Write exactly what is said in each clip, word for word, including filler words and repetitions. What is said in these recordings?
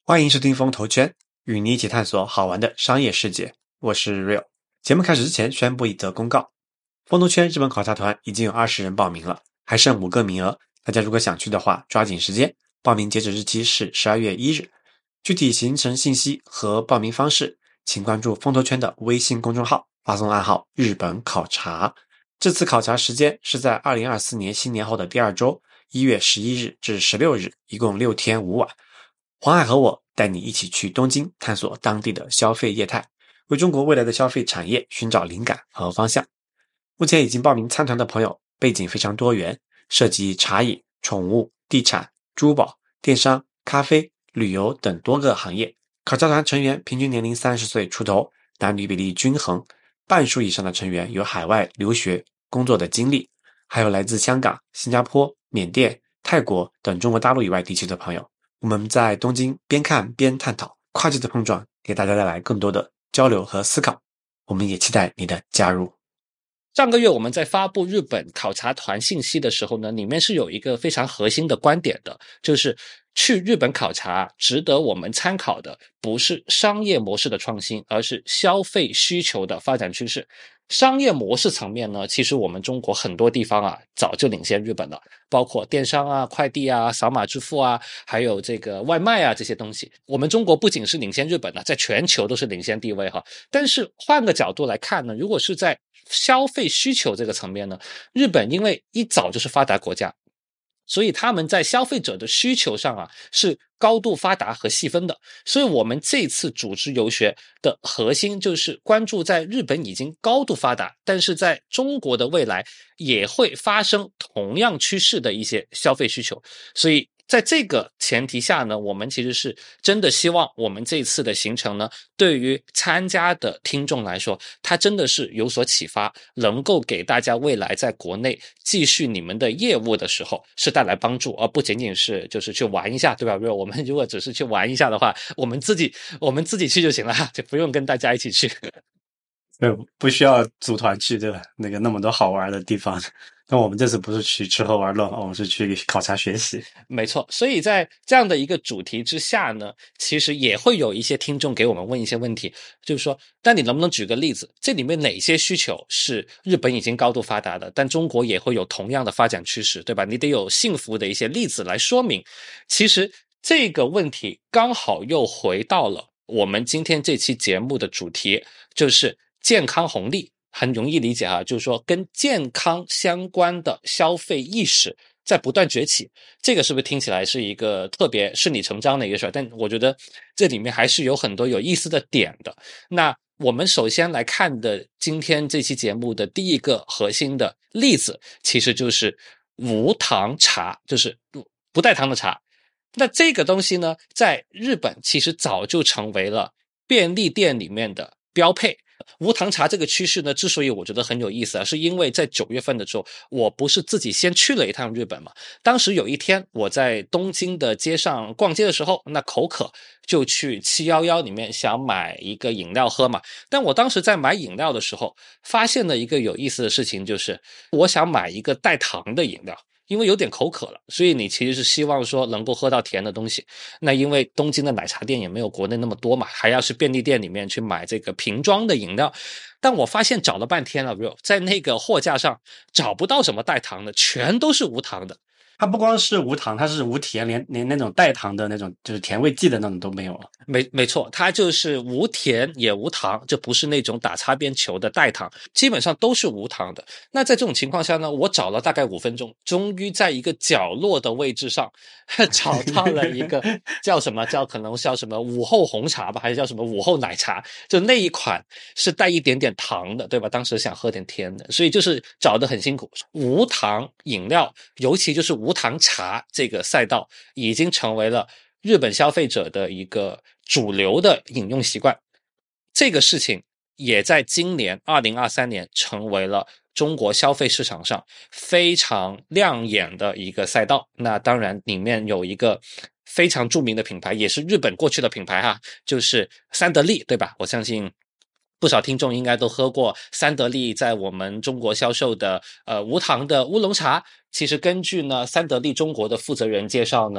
欢迎收听风投圈，与你一起探索好玩的商业世界。我是 Real。节目开始之前宣布一则公告：风投圈日本考察团已经有二十人报名了，还剩五个名额。大家如果想去的话，抓紧时间。报名截止日期是十二月一日。具体行程信息和报名方式，请关注风投圈的微信公众号，发送暗号日本考察。这次考察时间是在二零二四年新年后的第二周，一月十一日至十六日，一共六天五晚。黄海和我带你一起去东京，探索当地的消费业态，为中国未来的消费产业寻找灵感和方向。目前已经报名参团的朋友背景非常多元，涉及茶饮、宠物、地产、珠宝、电商、咖啡、旅游等多个行业。考察团成员平均年龄三十岁出头，男女比例均衡，半数以上的成员有海外留学工作的经历，还有来自香港、新加坡、缅甸、泰国等中国大陆以外地区的朋友。我们在东京边看边探讨，跨界的碰撞给大家带来更多的交流和思考。我们也期待你的加入。 上个月我们在发布日本考察团信息的时候呢，里面是有一个非常核心的观点的，就是去日本考察值得我们参考的不是商业模式的创新，而是消费需求的发展趋势。商业模式层面呢，其实我们中国很多地方啊早就领先日本了，包括电商啊、快递啊、扫码支付啊，还有这个外卖啊这些东西。我们中国不仅是领先日本的，在全球都是领先地位哈。但是换个角度来看呢，如果是在消费需求这个层面呢，日本因为一早就是发达国家，所以他们在消费者的需求上啊是高度发达和细分的。所以我们这次组织游学的核心就是关注在日本已经高度发达，但是在中国的未来也会发生同样趋势的一些消费需求。所以在这个前提下呢，我们其实是真的希望我们这次的行程呢，对于参加的听众来说，它真的是有所启发，能够给大家未来在国内继续你们的业务的时候是带来帮助，而不仅仅是就是去玩一下，对吧？如果我们如果只是去玩一下的话，我们自己我们自己去就行了，就不用跟大家一起去。 对，不需要组团去，对吧？那个那么多好玩的地方。那我们这次不是去吃喝玩乐，我们是去考察学习。 没错，所以在这样的一个主题之下呢，其实也会有一些听众给我们问一些问题，就是说，那你能不能举个例子，这里面哪些需求是日本已经高度发达的，但中国也会有同样的发展趋势，对吧？你得有幸福的一些例子来说明。其实这个问题刚好又回到了我们今天这期节目的主题，就是健康红利。很容易理解啊，就是说跟健康相关的消费意识在不断崛起，这个是不是听起来是一个特别顺理成章的一个事儿？但我觉得这里面还是有很多有意思的点的。那我们首先来看的今天这期节目的第一个核心的例子，其实就是无糖茶，就是不带糖的茶。那这个东西呢，在日本其实早就成为了便利店里面的标配。无糖茶这个趋势呢，之所以我觉得很有意思啊，是因为在九月份的时候，我不是自己先去了一趟日本嘛。当时有一天我在东京的街上逛街的时候，那口渴就去七一一里面想买一个饮料喝嘛。但我当时在买饮料的时候，发现了一个有意思的事情，就是我想买一个带糖的饮料。因为有点口渴了，所以你其实是希望说能够喝到甜的东西。那因为东京的奶茶店也没有国内那么多嘛，还要去便利店里面去买这个瓶装的饮料。但我发现找了半天了，在那个货架上找不到什么带糖的，全都是无糖的。 它不光是无糖，它是无甜，连连那种带糖的那种就是甜味剂的那种都没有了。 没没错，它就是无甜也无糖，这不是那种打擦边球的代糖，基本上都是无糖的。那在这种情况下呢，我找了大概五分钟，终于在一个角落的位置上找到了一个叫什么叫可能叫什么午后红茶吧，还是叫什么午后奶茶，就那一款是带一点点糖的，对吧？当时想喝点甜的，所以就是找得很辛苦。无糖饮料，尤其就是无糖茶这个赛道，已经成为了日本消费者的一个主流的饮用习惯。这个事情也在今年二零二三年成为了中国消费市场上非常亮眼的一个赛道。那当然里面有一个非常著名的品牌，也是日本过去的品牌哈，就是三得利，对吧？我相信不少听众应该都喝过三得利在我们中国销售的呃无糖的乌龙茶。其实根据呢三得利中国的负责人介绍呢，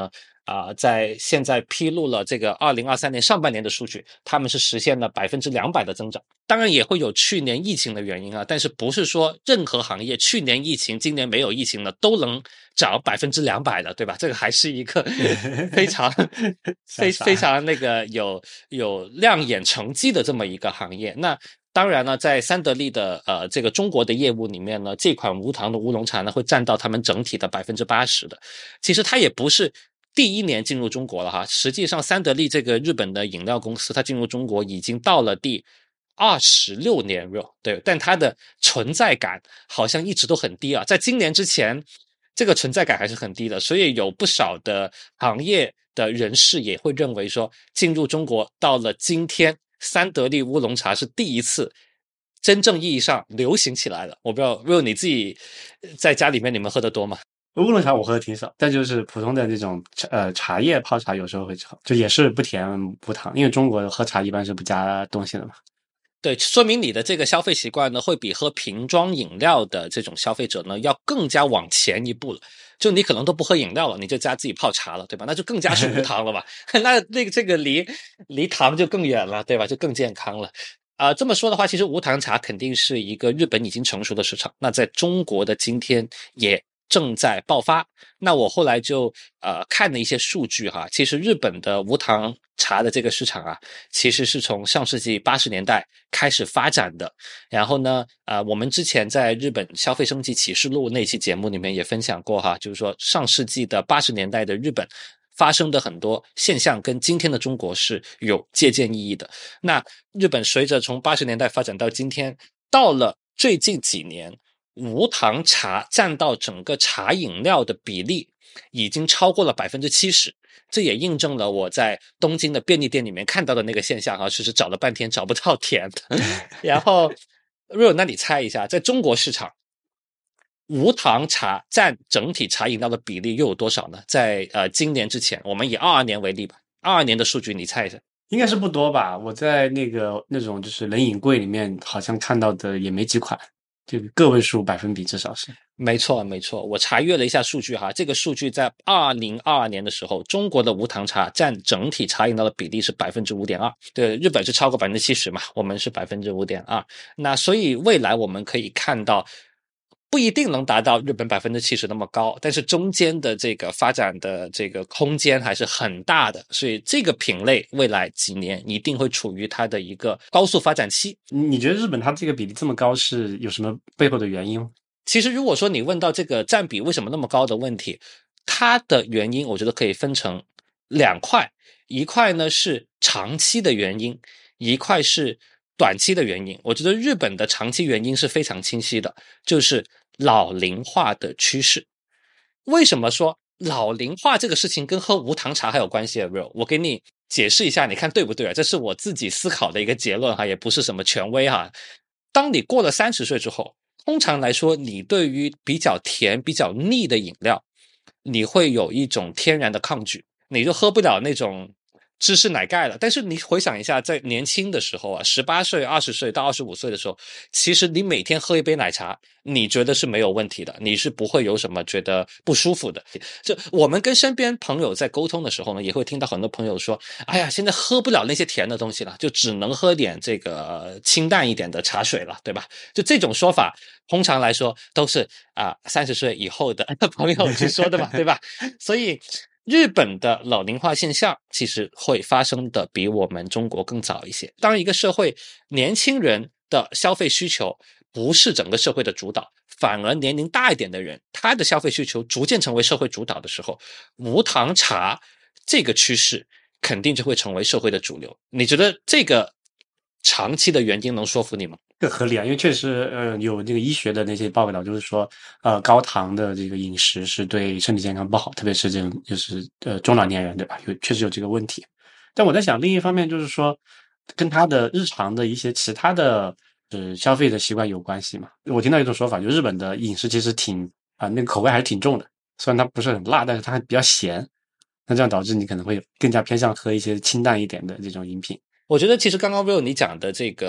啊、呃在现在披露了这个二零二三年上半年的数据，他们是实现了百分之两百的增长。当然也会有去年疫情的原因啊，但是不是说任何行业去年疫情今年没有疫情了都能涨百分之两百的，对吧？这个还是一个非常非非常那个有有亮眼成绩的这么一个行业。那当然呢，在三得利的呃这个中国的业务里面呢，这款无糖的乌龙茶呢会占到他们整体的百分之八十的。其实它也不是第一年进入中国了哈，实际上三得利这个日本的饮料公司，它进入中国已经到了第二十六年了，对，但它的存在感好像一直都很低啊，在今年之前，这个存在感还是很低的，所以有不少的行业的人士也会认为说，进入中国到了今天，三得利乌龙茶是第一次真正意义上流行起来了。我不知道 Will 你自己在家里面你们喝得多吗？ 乌龙茶我喝的挺少，但就是普通的那种呃茶叶泡茶有时候会喝，就也是不甜不糖，因为中国喝茶一般是不加东西的嘛。 对，说明你的这个消费习惯呢，会比喝瓶装饮料的这种消费者呢，要更加往前一步了。就你可能都不喝饮料了，你就加自己泡茶了，对吧？那就更加是无糖了吧？那那个这个离离糖就更远了，对吧？就更健康了。啊、呃，这么说的话，其实无糖茶肯定是一个日本已经成熟的市场，那在中国的今天也正在爆发。那我后来就呃看了一些数据哈，其实日本的无糖茶的这个市场啊，其实是从上世纪八十年代开始发展的。然后呢，呃，我们之前在日本消费升级启示录那期节目里面也分享过哈，就是说上世纪的八十年代的日本发生的很多现象跟今天的中国是有借鉴意义的。那日本随着从八十年代发展到今天，到了最近几年，无糖茶占到整个茶饮料的比例已经超过了百分之七十。这也印证了我在东京的便利店里面看到的那个现象啊，就是找了半天找不到甜的。然后 Real 那你猜一下，在中国市场无糖茶占整体茶饮料的比例又有多少呢？在呃今年之前，我们以二二年为例吧，二二年的数据你猜一下。 应该是不多吧？我在那个那种就是冷饮柜里面好像看到的也没几款，就个位数百分比至少是。 没错，没错，我查阅了一下数据哈，这个数据在二零二二年的时候，中国的无糖茶占整体茶饮料的比例是百分之五点二，对，日本是超过百分之七十嘛，我们是百分之五点二。那所以未来我们可以看到，不一定能达到日本百分之七十那么高，但是中间的这个发展的这个空间还是很大的，所以这个品类未来几年一定会处于它的一个高速发展期。 你觉得日本它这个比例这么高是有什么背后的原因吗？ 其实如果说你问到这个占比为什么那么高的问题，它的原因我觉得可以分成两块，一块呢是长期的原因，一块是短期的原因。我觉得日本的长期原因是非常清晰的，就是老龄化的趋势。为什么说老龄化这个事情跟喝无糖茶还有关系啊 Real？ 我给你解释一下，你看对不对啊？这是我自己思考的一个结论哈，也不是什么权威哈。当你过了三十岁之后，通常来说，你对于比较甜、比较腻的饮料，你会有一种天然的抗拒，你就喝不了那种芝士奶盖了。但是你回想一下，在年轻的时候啊，十八岁、二十岁到二十五岁的时候，其实你每天喝一杯奶茶，你觉得是没有问题的，你是不会有什么觉得不舒服的。就我们跟身边朋友在沟通的时候呢，也会听到很多朋友说：“哎呀，现在喝不了那些甜的东西了，就只能喝点这个清淡一点的茶水了，对吧？”就这种说法，通常来说都是啊三十岁以后的朋友去说的嘛，对吧？所以日本的老龄化现象其实会发生的比我们中国更早一些。当一个社会年轻人的消费需求不是整个社会的主导，反而年龄大一点的人，他的消费需求逐渐成为社会主导的时候，无糖茶这个趋势肯定就会成为社会的主流。你觉得这个长期的原因能说服你吗？ 这合理啊，因为确实，呃，有这个医学的那些报道，就是说，呃，高糖的这个饮食是对身体健康不好，特别是这种就是呃中老年人，对吧？有确实有这个问题。但我在想，另一方面就是说，跟他的日常的一些其他的呃消费的习惯有关系嘛。我听到一种说法，就日本的饮食其实挺啊、那个口味还是挺重的，虽然它不是很辣，但是它还比较咸，那这样导致你可能会更加偏向喝一些清淡一点的这种饮品。 我觉得其实刚刚 Will 你讲的这个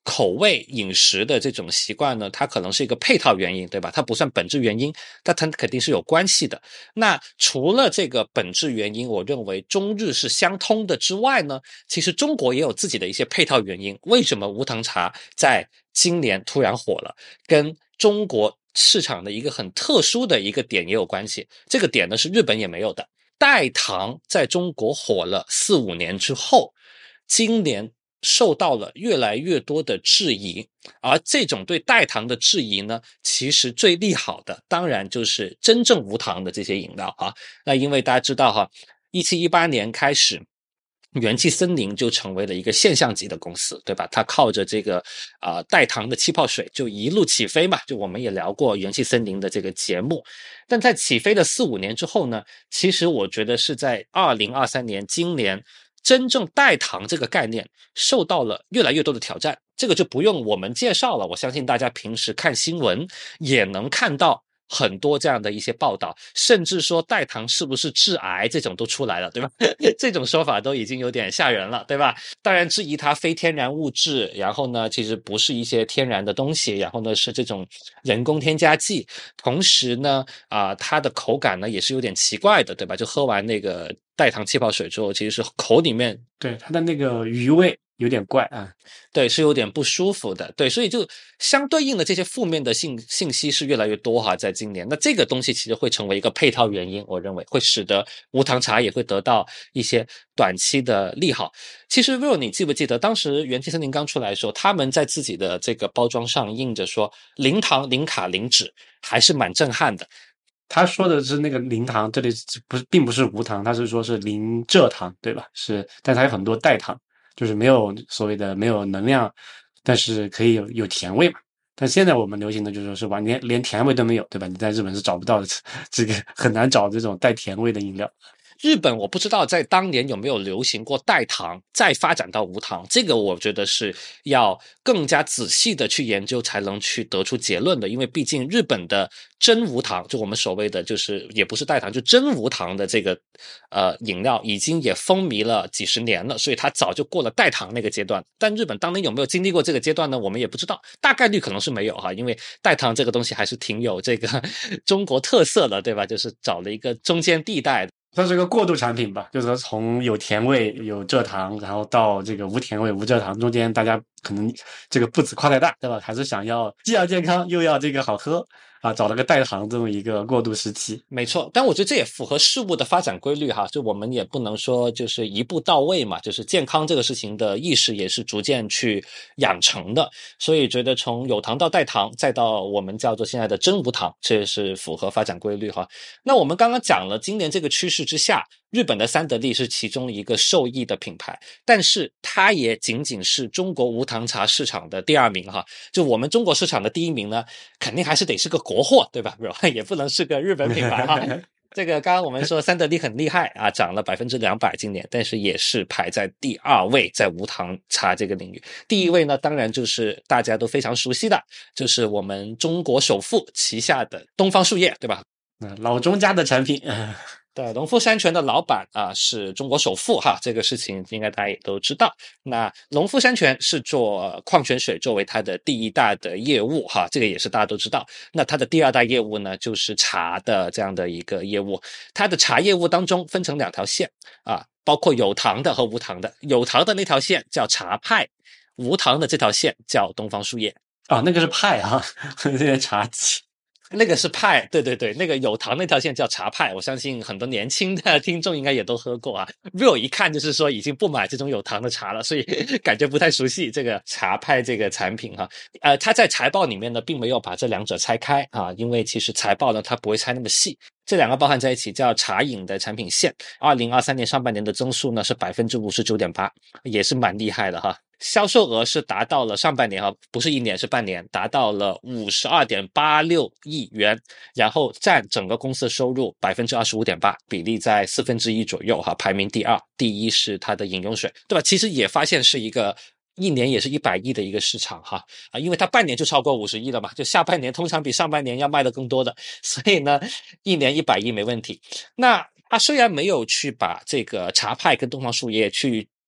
口味饮食的这种习惯呢，它可能是一个配套原因，对吧？它不算本质原因，但它肯定是有关系的。那除了这个本质原因，我认为中日是相通的之外呢，其实中国也有自己的一些配套原因。为什么无糖茶在今年突然火了？跟中国市场的一个很特殊的一个点也有关系。这个点呢是日本也没有的。代糖在中国火了四五年之后，今年受到了越来越多的质疑，而这种对代糖的质疑呢，其实最利好的当然就是真正无糖的这些饮料啊。那因为大家知道哈，一七一八年开始，元气森林就成为了一个现象级的公司，对吧？它靠着这个啊、呃、代糖的气泡水就一路起飞嘛，就我们也聊过元气森林的这个节目。但在起飞了四五年之后呢，其实我觉得是在二零二三年今年，真正代糖这个概念受到了越来越多的挑战。这个就不用我们介绍了，我相信大家平时看新闻也能看到很多这样的一些报道，甚至说代糖是不是致癌这种都出来了，对吧？这种说法都已经有点吓人了，对吧？当然质疑它非天然物质，然后呢其实不是一些天然的东西，然后呢是这种人工添加剂，同时呢啊、呃，它的口感呢也是有点奇怪的，对吧？就喝完那个代糖气泡水之后，其实是口里面对它的那个余味有点怪啊， 对，是有点不舒服的，对，所以就相对应的这些负面的信信息是越来越多哈，在今年，那这个东西其实会成为一个配套原因，我认为会使得无糖茶也会得到一些短期的利好。其实 Will 你记不记得当时元气森林刚出来的时候，他们在自己的这个包装上印着说零糖、零卡、零脂，还是蛮震撼的。 他说的是那个零糖，这里不是并不是无糖，他是说是零蔗糖，对吧？是，但它有很多代糖。就是没有所谓的没有能量，但是可以有有甜味嘛。但现在我们流行的就是说是完连连甜味都没有，对吧？你在日本是找不到的，这个很难找这种带甜味的饮料。 日本我不知道在当年有没有流行过代糖，再发展到无糖，这个我觉得是要更加仔细的去研究才能去得出结论的，因为毕竟日本的真无糖，就我们所谓的就是也不是代糖，就真无糖的这个呃饮料已经也风靡了几十年了，所以它早就过了代糖那个阶段。但日本当年有没有经历过这个阶段呢？我们也不知道，大概率可能是没有哈，因为代糖这个东西还是挺有这个中国特色的，对吧？就是找了一个中间地带。 它是个过渡产品吧，就是说从有甜味、有蔗糖，然后到这个无甜味、无蔗糖，中间大家可能这个步子跨太大，对吧？还是想要既要健康又要这个好喝啊，找了个代糖这么一个过渡时期。 没错，但我觉得这也符合事物的发展规律哈，就我们也不能说就是一步到位嘛，就是健康这个事情的意识也是逐渐去养成的，所以觉得从有糖到代糖，再到我们叫做现在的真无糖，这是符合发展规律哈。那我们刚刚讲了，今年这个趋势之下，日本的三得利是其中一个受益的品牌，但是它也仅仅是中国无糖茶市场的第二名哈。就我们中国市场的第一名呢，肯定还是得是个国货，对吧？也不能是个日本品牌哈。这个刚刚我们说三得利很厉害啊，涨了百分之两百今年，但是也是排在第二位，在无糖茶这个领域。第一位呢，当然就是大家都非常熟悉的，就是我们中国首富旗下的东方树叶，对吧？ 老钟家的产品。 对，农夫山泉的老板啊是中国首富哈，这个事情应该大家也都知道。那农夫山泉是做矿泉水作为它的第一大的业务哈，这个也是大家都知道。那它的第二大业务呢，就是茶的这样的一个业务。它的茶业务当中分成两条线啊，包括有糖的和无糖的。有糖的那条线叫茶派，无糖的这条线叫东方树叶。 啊，那个是派啊，这些茶几。 那个是派，对对对，那个有糖那条线叫茶派，我相信很多年轻的听众应该也都喝过啊。Will 一看就是说已经不买这种有糖的茶了，所以感觉不太熟悉这个茶派这个产品哈。呃，他在财报里面呢，并没有把这两者拆开啊，因为其实财报呢，它不会拆那么细。这两个包含在一起叫茶饮的产品线。二零二三年上半年的增速呢是 百分之五十九点八， 也是蛮厉害的哈。销售额是达到了上半年哈，不是一年是半年，达到了 五十二点八六亿元，然后占整个公司的收入 百分之二十五点八， 比例在四分之一左右哈，排名第二，第一是它的饮用水，对吧？其实也发现是一个一年也是一百亿的一个市场哈啊，因为它半年就超过五十亿了嘛，就下半年通常比上半年要卖的更多的，所以呢，一年一百亿没问题。那它虽然没有去把这个茶派跟东方树叶去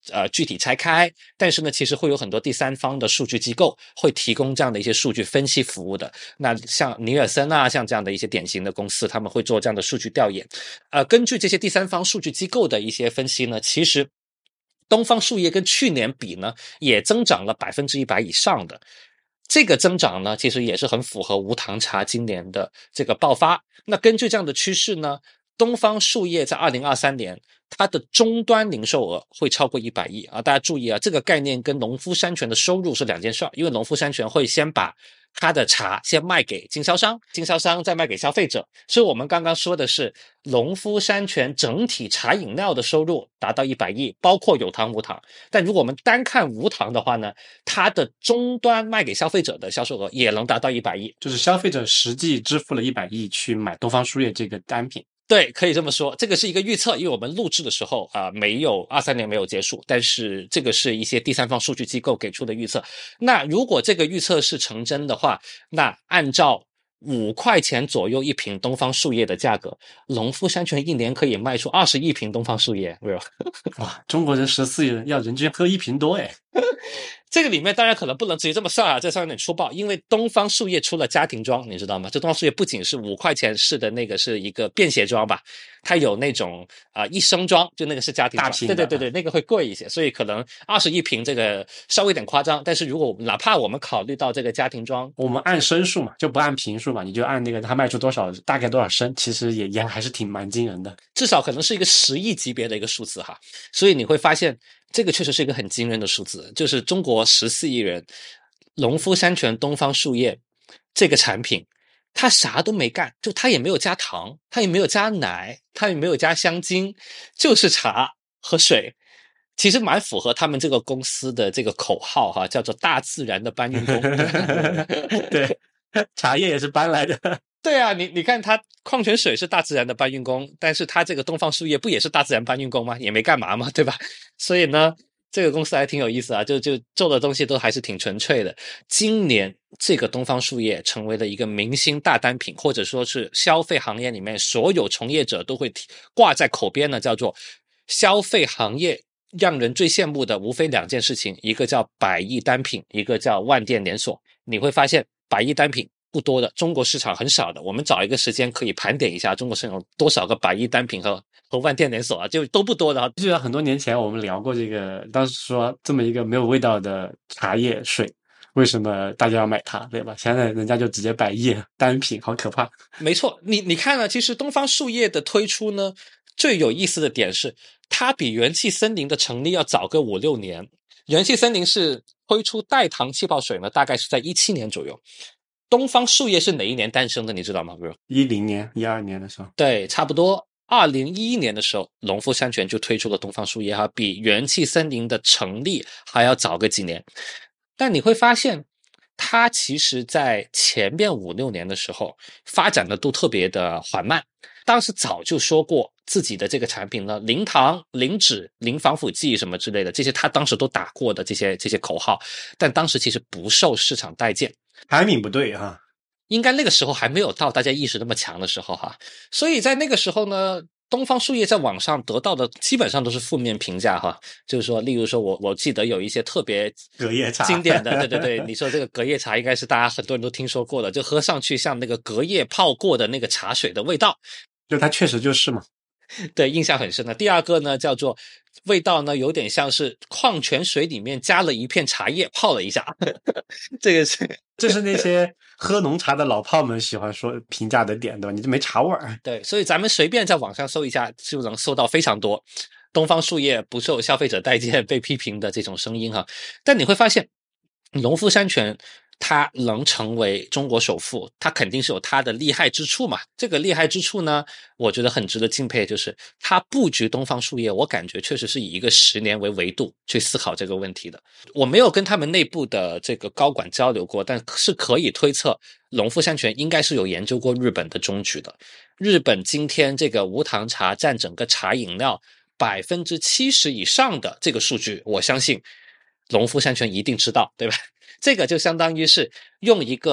呃具体拆开，但是呢，其实会有很多第三方的数据机构会提供这样的一些数据分析服务的。那像尼尔森啊，像这样的一些典型的公司，他们会做这样的数据调研。呃，根据这些第三方数据机构的一些分析呢，其实东方树叶跟去年比呢，也增长了百分之一百以上的。这个增长呢，其实也是很符合无糖茶今年的这个爆发。那根据这样的趋势呢，东方树叶在二零二三年它的终端零售额会超过一百亿啊！大家注意啊，这个概念跟农夫山泉的收入是两件事儿，因为农夫山泉会先把它的茶先卖给经销商，经销商再卖给消费者。所以我们刚刚说的是农夫山泉整体茶饮料的收入达到一百亿，包括有糖无糖。但如果我们单看无糖的话呢，它的终端卖给消费者的销售额也能达到一百亿， 就是消费者实际支付了一百亿去买东方树叶这个单品。 对，可以这么说，这个是一个预测，因为我们录制的时候啊、呃，没有二三年没有结束，但是这个是一些第三方数据机构给出的预测。那如果这个预测是成真的话，那按照五块钱左右一瓶东方树叶的价格，农夫山泉一年可以卖出二十亿瓶东方树叶。 哇，中国人十四亿人要人均喝一瓶多诶。 这个里面当然可能不能直接这么算啊，这算有点粗暴，因为东方树叶出了家庭装，你知道吗？这东方树叶不仅是五块钱式的那个是一个便携装吧，它有那种啊、呃、一升装，就那个是家庭装，对对对对，那个会贵一些，所以可能二十一瓶这个稍微有点夸张，但是如果哪怕我们考虑到这个家庭装， 我们按升数嘛，就不按瓶数嘛，你就按那个它卖出多少，大概多少升，其实也也还是挺蛮惊人的， 至少可能是一个十亿级别的一个数字哈，所以你会发现。这个确实是一个很惊人的数字，就是中国十四亿人，农夫山泉东方树叶这个产品，它啥都没干，就它也没有加糖，它也没有加奶，它也没有加香精，就是茶和水。其实蛮符合他们这个公司的这个口号哈，叫做大自然的搬运工。 对，茶叶也是搬来的。 对啊，你你看它矿泉水是大自然的搬运工，但是它这个东方树叶不也是大自然搬运工吗？也没干嘛嘛，对吧？所以呢，这个公司还挺有意思啊，就就做的东西都还是挺纯粹的。今年这个东方树叶成为了一个明星大单品，或者说是消费行业里面所有从业者都会挂在口边的，叫做消费行业让人最羡慕的无非两件事情，一个叫百亿单品，一个叫万店连锁。你会发现百亿单品不多的，中国市场很少的，我们找一个时间可以盘点一下中国市场有多少个百亿单品和和万店连锁啊，就都不多的啊。 记得很多年前我们聊过这个，当时说这么一个没有味道的茶叶水，为什么大家要买它，对吧？现在人家就直接百亿单品，好可怕。 没错，你你看呢，其实东方树叶的推出呢，最有意思的点是，它比元气森林的成立要早个五六年。元气森林是推出代糖气泡水呢，大概是在一七年左右。东方树叶是哪一年诞生的？你知道吗？ 一零年、一二年的时候， 对，差不多。二零一一年的时候，农夫山泉就推出了东方树叶，哈，比元气森林的成立还要早个几年。但你会发现，它其实在前面五六年的时候发展的都特别的缓慢。当时早就说过自己的这个产品呢，零糖、零脂、零防腐剂什么之类的，这些他当时都打过的这些这些口号，但当时其实不受市场待见。 排名不对哈， 应该那个时候还没有到大家意识那么强的时候哈，所以在那个时候呢，东方树叶在网上得到的基本上都是负面评价哈，就是说，例如说我我记得有一些特别隔夜茶经典的，对对对，你说这个隔夜茶应该是大家很多人都听说过的，就喝上去像那个隔夜泡过的那个茶水的味道， 就它确实就是嘛。 对，印象很深的。第二个呢，叫做味道呢，有点像是矿泉水里面加了一片茶叶泡了一下，这个是这是那些喝浓茶的老炮们喜欢说评价的点，对吧？你这没茶味儿。 对，所以咱们随便在网上搜一下，就能搜到非常多东方树叶不受消费者待见、被批评的这种声音哈。但你会发现，农夫山泉它能成为中国首富，它肯定是有它的厉害之处嘛。这个厉害之处呢，我觉得很值得敬佩，就是它布局东方树叶，我感觉确实是以一个十年为维度去思考这个问题的。我没有跟他们内部的这个高管交流过，但是可以推测，农夫山泉应该是有研究过日本的中局的。日本今天这个无糖茶占整个茶饮料百分之七十以上的这个数据，我相信农夫山泉一定知道，对吧？这个就相当于是用一个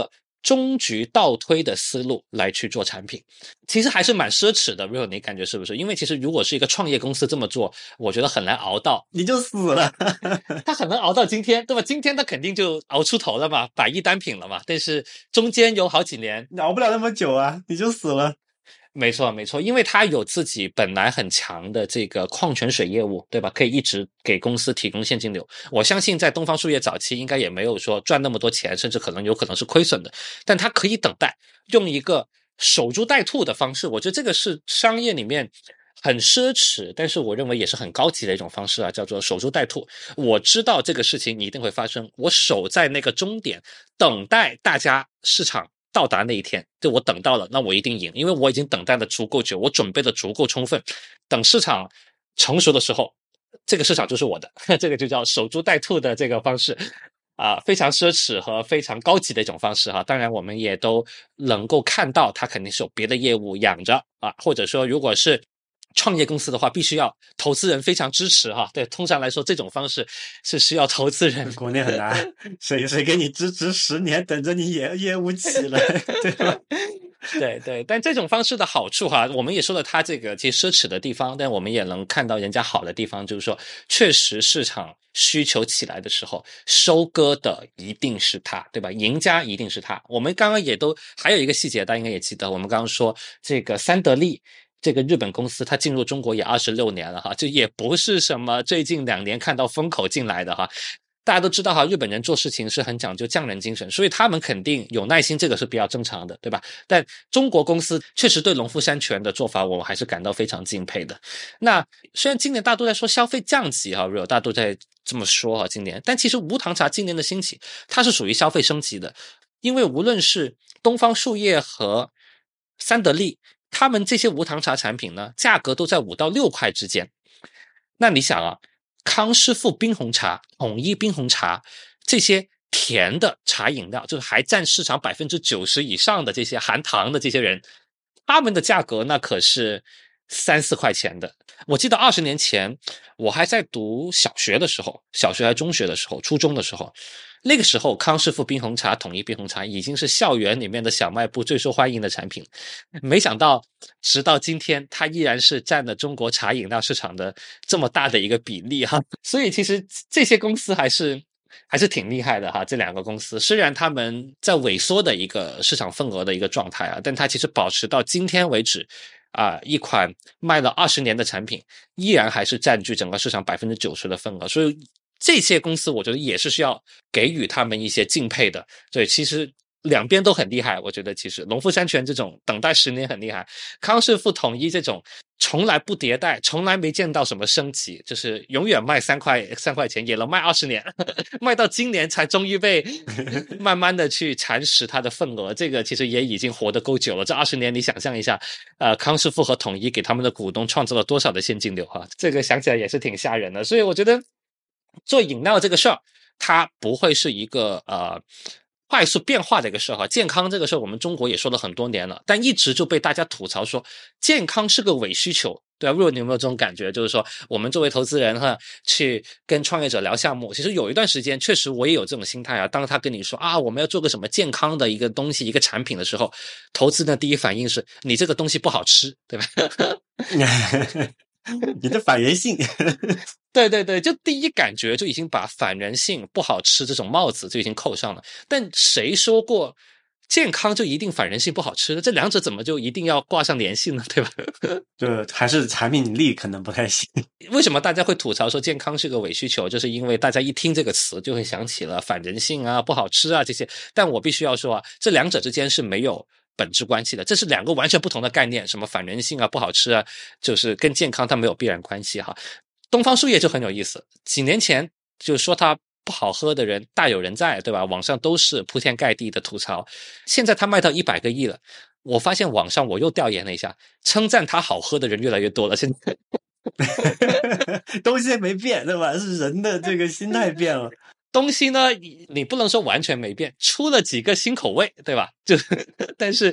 终局倒推的思路来去做产品，其实还是蛮奢侈的。Real，你感觉是不是？因为其实如果是一个创业公司这么做，我觉得很难熬到， 你就死了。 他很难熬到今天，对吧？今天他肯定就熬出头了嘛，百亿单品了嘛。但是中间有好几年， 熬不了那么久啊，你就死了。 没错，没错，因为他有自己本来很强的这个矿泉水业务，对吧？可以一直给公司提供现金流。我相信在东方树叶早期应该也没有说赚那么多钱，甚至可能有可能是亏损的，但他可以等待，用一个守株待兔的方式。我觉得这个是商业里面很奢侈，但是我认为也是很高级的一种方式啊，叫做守株待兔。我知道这个事情一定会发生，我守在那个终点，等待大家市场到达那一天，就我等到了，那我一定赢，因为我已经等待的足够久，我准备的足够充分。等市场成熟的时候，这个市场就是我的，这个就叫守株待兔的这个方式啊，非常奢侈和非常高级的一种方式哈。当然，我们也都能够看到，它肯定是有别的业务养着啊，或者说如果是创业公司的话，必须要投资人非常支持哈。对，通常来说，这种方式是需要投资人。 国内很难，谁谁给你支持十年，等着你业业务起来，对吧？ 对对，但这种方式的好处哈，我们也说了它这个其实奢侈的地方，但我们也能看到人家好的地方，就是说，确实市场需求起来的时候，收割的一定是它，对吧？赢家一定是它。我们刚刚也都还有一个细节，大家应该也记得，我们刚刚说这个三得利。这个日本公司它进入中国也二十六年了哈，就也不是什么最近两年看到风口进来的哈。大家都知道哈，日本人做事情是很讲究匠人精神，所以他们肯定有耐心，这个是比较正常的，对吧？但中国公司确实对农夫山泉的做法，我还是感到非常敬佩的。那虽然今年大家都在说消费降级哈，大家都在这么说哈，今年，但其实无糖茶今年的兴起，它是属于消费升级的，因为无论是东方树叶和三得利，他们这些无糖茶产品呢，价格都在五到六块之间。那你想啊，康师傅冰红茶、统一冰红茶这些甜的茶饮料，就是还占市场百分之九十以上的这些含糖的这些人，他们的价格那可是三四块钱的。我记得二十年前，我还在读小学的时候，小学还中学的时候，初中的时候，那个时候康师傅冰红茶、统一冰红茶已经是校园里面的小卖部最受欢迎的产品。没想到，直到今天，它依然是占了中国茶饮料市场的这么大的一个比例哈。所以其实这些公司还是还是挺厉害的哈。这两个公司虽然他们在萎缩的一个市场份额的一个状态啊，但它其实保持到今天为止。啊，一款卖了二十年的产品，依然还是占据整个市场百分之九十的份额，所以这些公司我觉得也是需要给予他们一些敬佩的。对，其实两边都很厉害，我觉得其实农夫山泉这种等待十年很厉害，康师傅统一这种从来不迭代，从来没见到什么升级，就是永远卖三块三块钱，也能卖二十年，卖到今年才终于被慢慢的去蚕食它的份额，这个其实也已经活得够久了。这二十年你想象一下，呃，康师傅和统一给他们的股东创造了多少的现金流哈，这个想起来也是挺吓人的。所以我觉得做饮料这个事儿，它不会是一个呃。快速变化的一个事哈，健康这个事我们中国也说了很多年了，但一直就被大家吐槽说健康是个伪需求，对啊，若你有没有这种感觉？就是说我们作为投资人哈，去跟创业者聊项目，其实有一段时间确实我也有这种心态啊。当他跟你说啊，我们要做个什么健康的一个东西、一个产品的时候，投资的第一反应是你这个东西不好吃，对吧？ 你的反人性。 对对对，就第一感觉就已经把反人性、不好吃这种帽子就已经扣上了。但谁说过健康就一定反人性、不好吃的？这两者怎么就一定要挂上联系呢？对吧？ 就还是产品力可能不太行。 为什么大家会吐槽说健康是个伪需求？就是因为大家一听这个词就会想起了反人性啊、不好吃啊这些。但我必须要说啊，这两者之间是没有本质关系的，这是两个完全不同的概念。什么反人性啊、不好吃啊，就是跟健康它没有必然关系哈。东方树叶就很有意思，几年前就说它不好喝的人大有人在，对吧？网上都是铺天盖地的吐槽。现在它卖到一百个亿了，我发现网上我又调研了一下，称赞它好喝的人越来越多了。现在东西没变，对吧？是人的这个心态变了。 东西呢，你不能说完全没变，出了几个新口味，对吧？就但是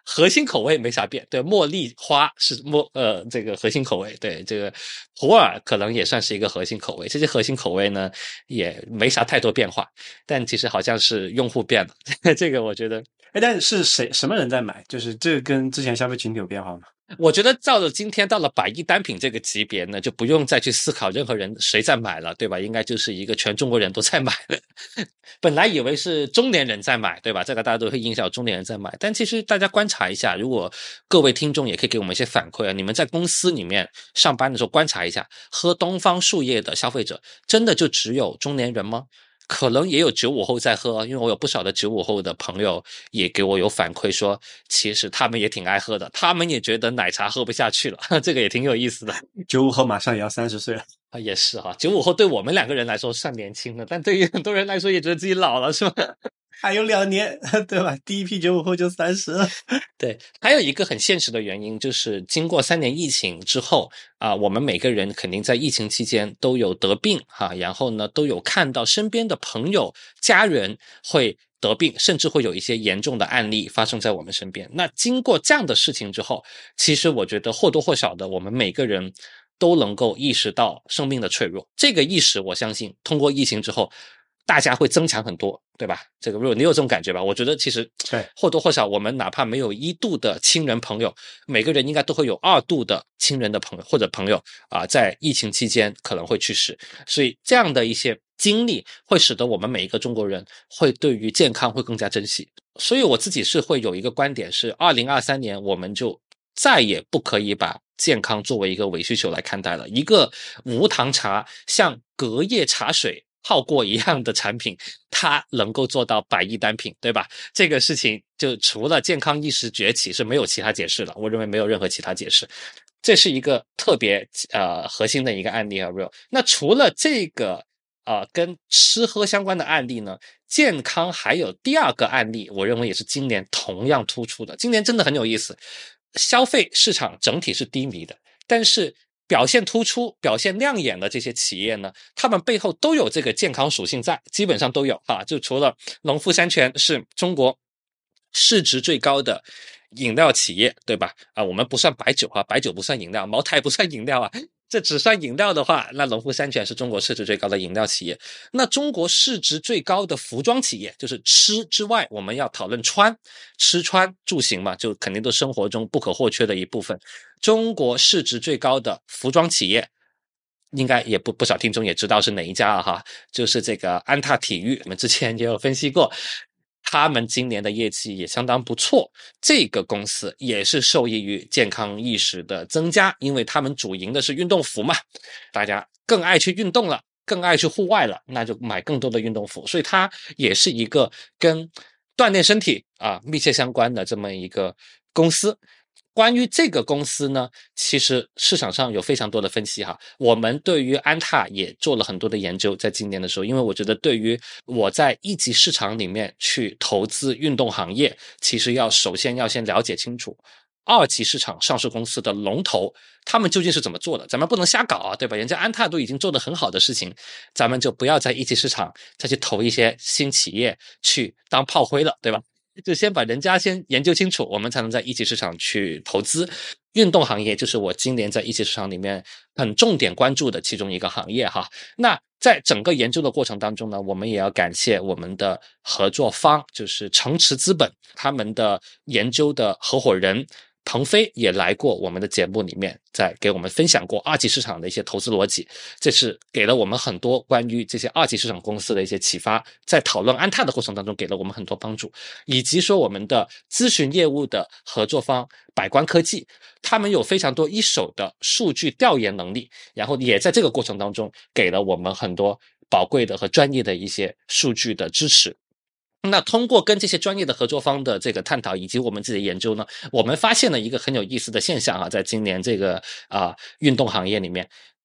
核心口味没啥变，对，茉莉花是茉呃这个核心口味，对，这个普洱可能也算是一个核心口味，这些核心口味呢也没啥太多变化，但其实好像是用户变了，这个我觉得。 哎，但是谁什么人在买？就是这个跟之前消费群体有变化吗？ 我觉得到了今天，到了百亿单品这个级别呢，就不用再去思考任何人谁在买了，对吧？应该就是一个全中国人都在买了。本来以为是中年人在买，对吧？这个大家都会印象中年人在买，但其实大家观察一下，如果各位听众也可以给我们一些反馈啊，你们在公司里面上班的时候观察一下，喝东方树叶的消费者真的就只有中年人吗？可能也有九五后在喝，因为我有不少的九五后的朋友也给我有反馈说，其实他们也挺爱喝的，他们也觉得奶茶喝不下去了，这个也挺有意思的。 九五后马上也要三十岁了啊，也是哈，九五后对我们两个人来说算年轻的，但对于很多人来说也觉得自己老了，是吧？ 还有两年，对吧？第一批九五后就三十了。 对，还有一个很现实的原因，就是经过三年疫情之后啊、呃，我们每个人肯定在疫情期间都有得病哈、啊，然后呢，都有看到身边的朋友、家人会得病，甚至会有一些严重的案例发生在我们身边。那经过这样的事情之后，其实我觉得或多或少的，我们每个人都能够意识到生命的脆弱。这个意识，我相信通过疫情之后，大家会增强很多，对吧？这个如果你有这种感觉吧，我觉得其实对或多或少，我们哪怕没有一度的亲人朋友，每个人应该都会有二度的亲人的朋友或者朋友啊、呃，在疫情期间可能会去世，所以这样的一些经历会使得我们每一个中国人会对于健康会更加珍惜。所以我自己是会有一个观点是，二零二三年我们就再也不可以把健康作为一个伪需求来看待了。一个无糖茶像隔夜茶水泡过一样的产品，它能够做到百亿单品，对吧？这个事情就除了健康意识崛起是没有其他解释了，我认为没有任何其他解释。这是一个特别呃核心的一个案例啊 ，real。那除了这个呃跟吃喝相关的案例呢，健康还有第二个案例，我认为也是今年同样突出的。今年真的很有意思，消费市场整体是低迷的，但是表现突出、表现亮眼的这些企业呢，他们背后都有这个健康属性在，基本上都有啊。就除了农夫山泉是中国市值最高的饮料企业，对吧？啊，我们不算白酒啊，白酒不算饮料，茅台不算饮料啊。这只算饮料的话，那农夫山泉是中国市值最高的饮料企业。那中国市值最高的服装企业，就是吃之外，我们要讨论穿，吃穿住行嘛，就肯定都生活中不可或缺的一部分。中国市值最高的服装企业，应该也不不少听众也知道是哪一家了哈，就是这个安踏体育，我们之前也有分析过。他们今年的业绩也相当不错，这个公司也是受益于健康意识的增加，因为他们主营的是运动服嘛，大家更爱去运动了，更爱去户外了，那就买更多的运动服，所以它也是一个跟锻炼身体啊密切相关的这么一个公司。关于这个公司呢，其实市场上有非常多的分析哈。我们对于安踏也做了很多的研究，在今年的时候，因为我觉得对于我在一级市场里面去投资运动行业，其实要首先要先了解清楚二级市场上市公司的龙头，他们究竟是怎么做的？咱们不能瞎搞啊，对吧？人家安踏都已经做得很好的事情，咱们就不要在一级市场再去投一些新企业去当炮灰了，对吧？就先把人家先研究清楚，我们才能在一级市场去投资。运动行业就是我今年在一级市场里面很重点关注的其中一个行业哈。那在整个研究的过程当中呢，我们也要感谢我们的合作方，就是城池资本，他们的研究的合伙人鹏飞也来过我们的节目里面，在给我们分享过二级市场的一些投资逻辑，这是给了我们很多关于这些二级市场公司的一些启发，在讨论安踏的过程当中给了我们很多帮助，以及说我们的咨询业务的合作方百观科技，他们有非常多一手的数据调研能力，然后也在这个过程当中给了我们很多宝贵的和专业的一些数据的支持。那通过跟这些专业的合作方的这个探讨，以及我们自己的研究呢，我们发现了一个很有意思的现象啊，在今年这个啊、呃、运动行业里面，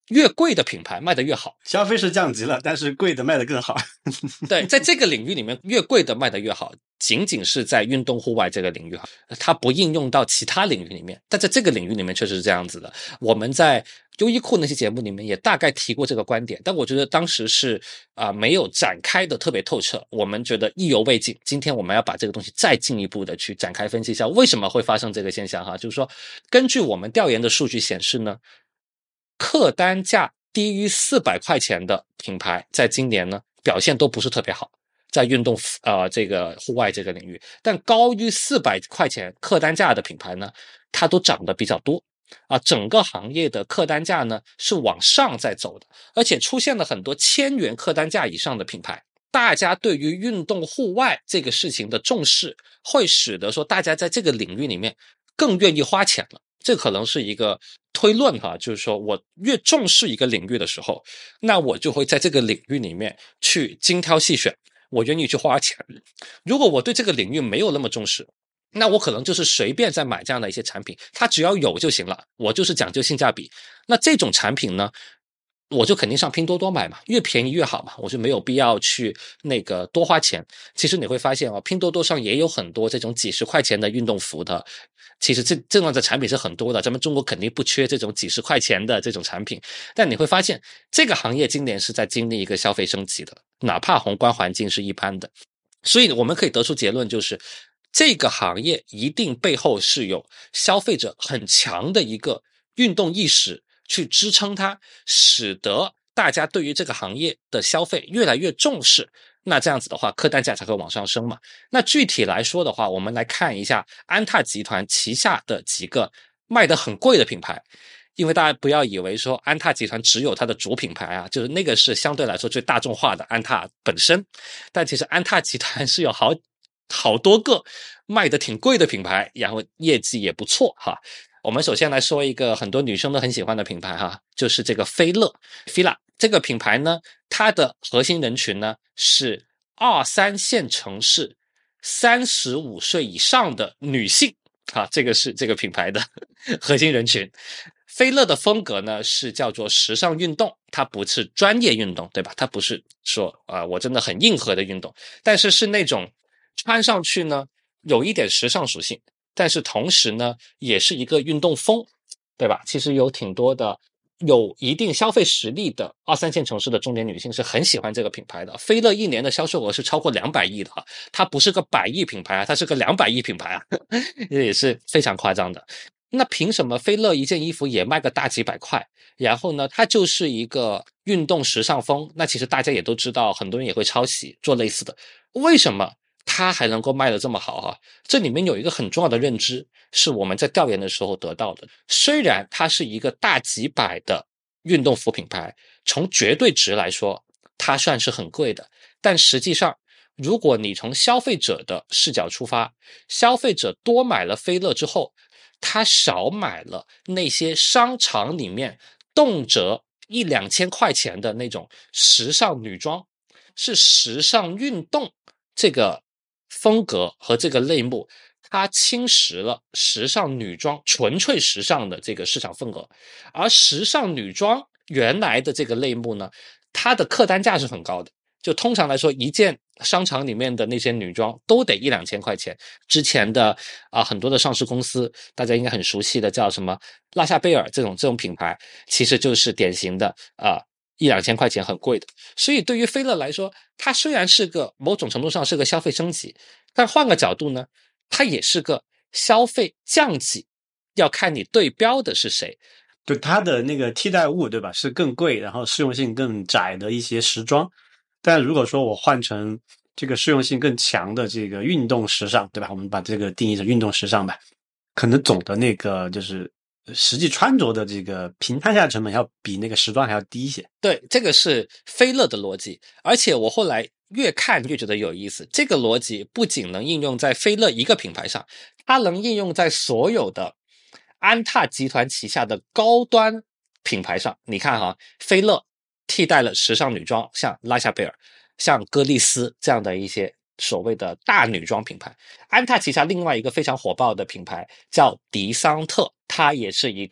越贵的品牌卖得越好。 消费是降级了，但是贵的卖得更好。 对，在这个领域里面，越贵的卖得越好，仅仅是在运动户外这个领域哈，它不应用到其他领域里面。但在这个领域里面确实是这样子的。我们在优衣库那期节目里面也大概提过这个观点，但我觉得当时是啊、呃、没有展开的特别透彻，我们觉得意犹未尽。今天我们要把这个东西再进一步的去展开分析一下，为什么会发生这个现象哈？就是说，根据我们调研的数据显示呢，客单价低于四百块钱的品牌，在今年呢表现都不是特别好，在运动呃这个户外这个领域，但高于四百块钱客单价的品牌呢，它都涨得比较多啊。整个行业的客单价呢是往上在走的，而且出现了很多千元客单价以上的品牌。大家对于运动户外这个事情的重视，会使得说大家在这个领域里面更愿意花钱了。这可能是一个推论哈，就是说我越重视一个领域的时候，那我就会在这个领域里面去精挑细选，我愿意去花钱。如果我对这个领域没有那么重视，那我可能就是随便在买这样的一些产品，它只要有就行了，我就是讲究性价比。那这种产品呢，我就肯定上拼多多买嘛，越便宜越好嘛，我就没有必要去那个多花钱。其实你会发现哦，拼多多上也有很多这种几十块钱的运动服的，其实这这样的产品是很多的，咱们中国肯定不缺这种几十块钱的这种产品。但你会发现，这个行业今年是在经历一个消费升级的，哪怕宏观环境是一般的。所以我们可以得出结论，就是这个行业一定背后是有消费者很强的一个运动意识去支撑它，使得大家对于这个行业的消费越来越重视。那这样子的话，客单价才会往上升嘛。那具体来说的话，我们来看一下安踏集团旗下的几个卖得很贵的品牌。因为大家不要以为说安踏集团只有它的主品牌啊，就是那个是相对来说最大众化的安踏本身，但其实安踏集团是有好好多个卖得挺贵的品牌，然后业绩也不错哈。我们首先来说一个很多女生都很喜欢的品牌哈，就是这个菲乐 Fila 这个品牌呢，它的核心人群呢是二三线城市三十五岁以上的女性啊，这个是这个品牌的核心人群。菲乐的风格呢是叫做时尚运动，它不是专业运动，对吧？它不是说啊、呃、我真的很硬核的运动，但是是那种穿上去呢有一点时尚属性，但是同时呢也是一个运动风，对吧？其实有挺多的有一定消费实力的二三线城市的中年女性是很喜欢这个品牌的。菲乐一年的销售额是超过两百亿的啊，它不是个百亿品牌啊，它是个两百亿品牌啊，这也是非常夸张的。那凭什么菲乐一件衣服也卖个大几百块？然后呢，它就是一个运动时尚风，那其实大家也都知道，很多人也会抄袭做类似的。为什么它还能够卖得这么好啊？这里面有一个很重要的认知，是我们在调研的时候得到的。虽然它是一个大几百的运动服品牌，从绝对值来说，它算是很贵的，但实际上，如果你从消费者的视角出发，消费者多买了菲乐之后，他少买了那些商场里面动辄一两千块钱的那种时尚女装，是时尚运动这个风格和这个类目，它侵蚀了时尚女装纯粹时尚的这个市场份额。而时尚女装原来的这个类目呢，它的客单价是很高的，就通常来说，一件商场里面的那些女装都得一两千块钱。之前的啊、呃、很多的上市公司，大家应该很熟悉的叫什么拉夏贝尔这种这种品牌，其实就是典型的啊、呃、一两千块钱很贵的。所以对于菲乐来说，它虽然是个某种程度上是个消费升级，但换个角度呢，它也是个消费降级，要看你对标的是谁。 就它的那个替代物，对吧？是更贵，然后适用性更窄的一些时装。但如果说我换成这个适用性更强的这个运动时尚，对吧？我们把这个定义成运动时尚吧，可能总的那个就是实际穿着的这个平摊下成本要比那个时装还要低一些。 对，这个是菲乐的逻辑，而且我后来越看越觉得有意思。这个逻辑不仅能应用在菲乐一个品牌上，它能应用在所有的安踏集团旗下的高端品牌上。你看哈，菲乐替代了时尚女装，像拉夏贝尔、像歌丽丝这样的一些所谓的大女装品牌。安踏旗下另外一个非常火爆的品牌叫迪桑特，它也是一个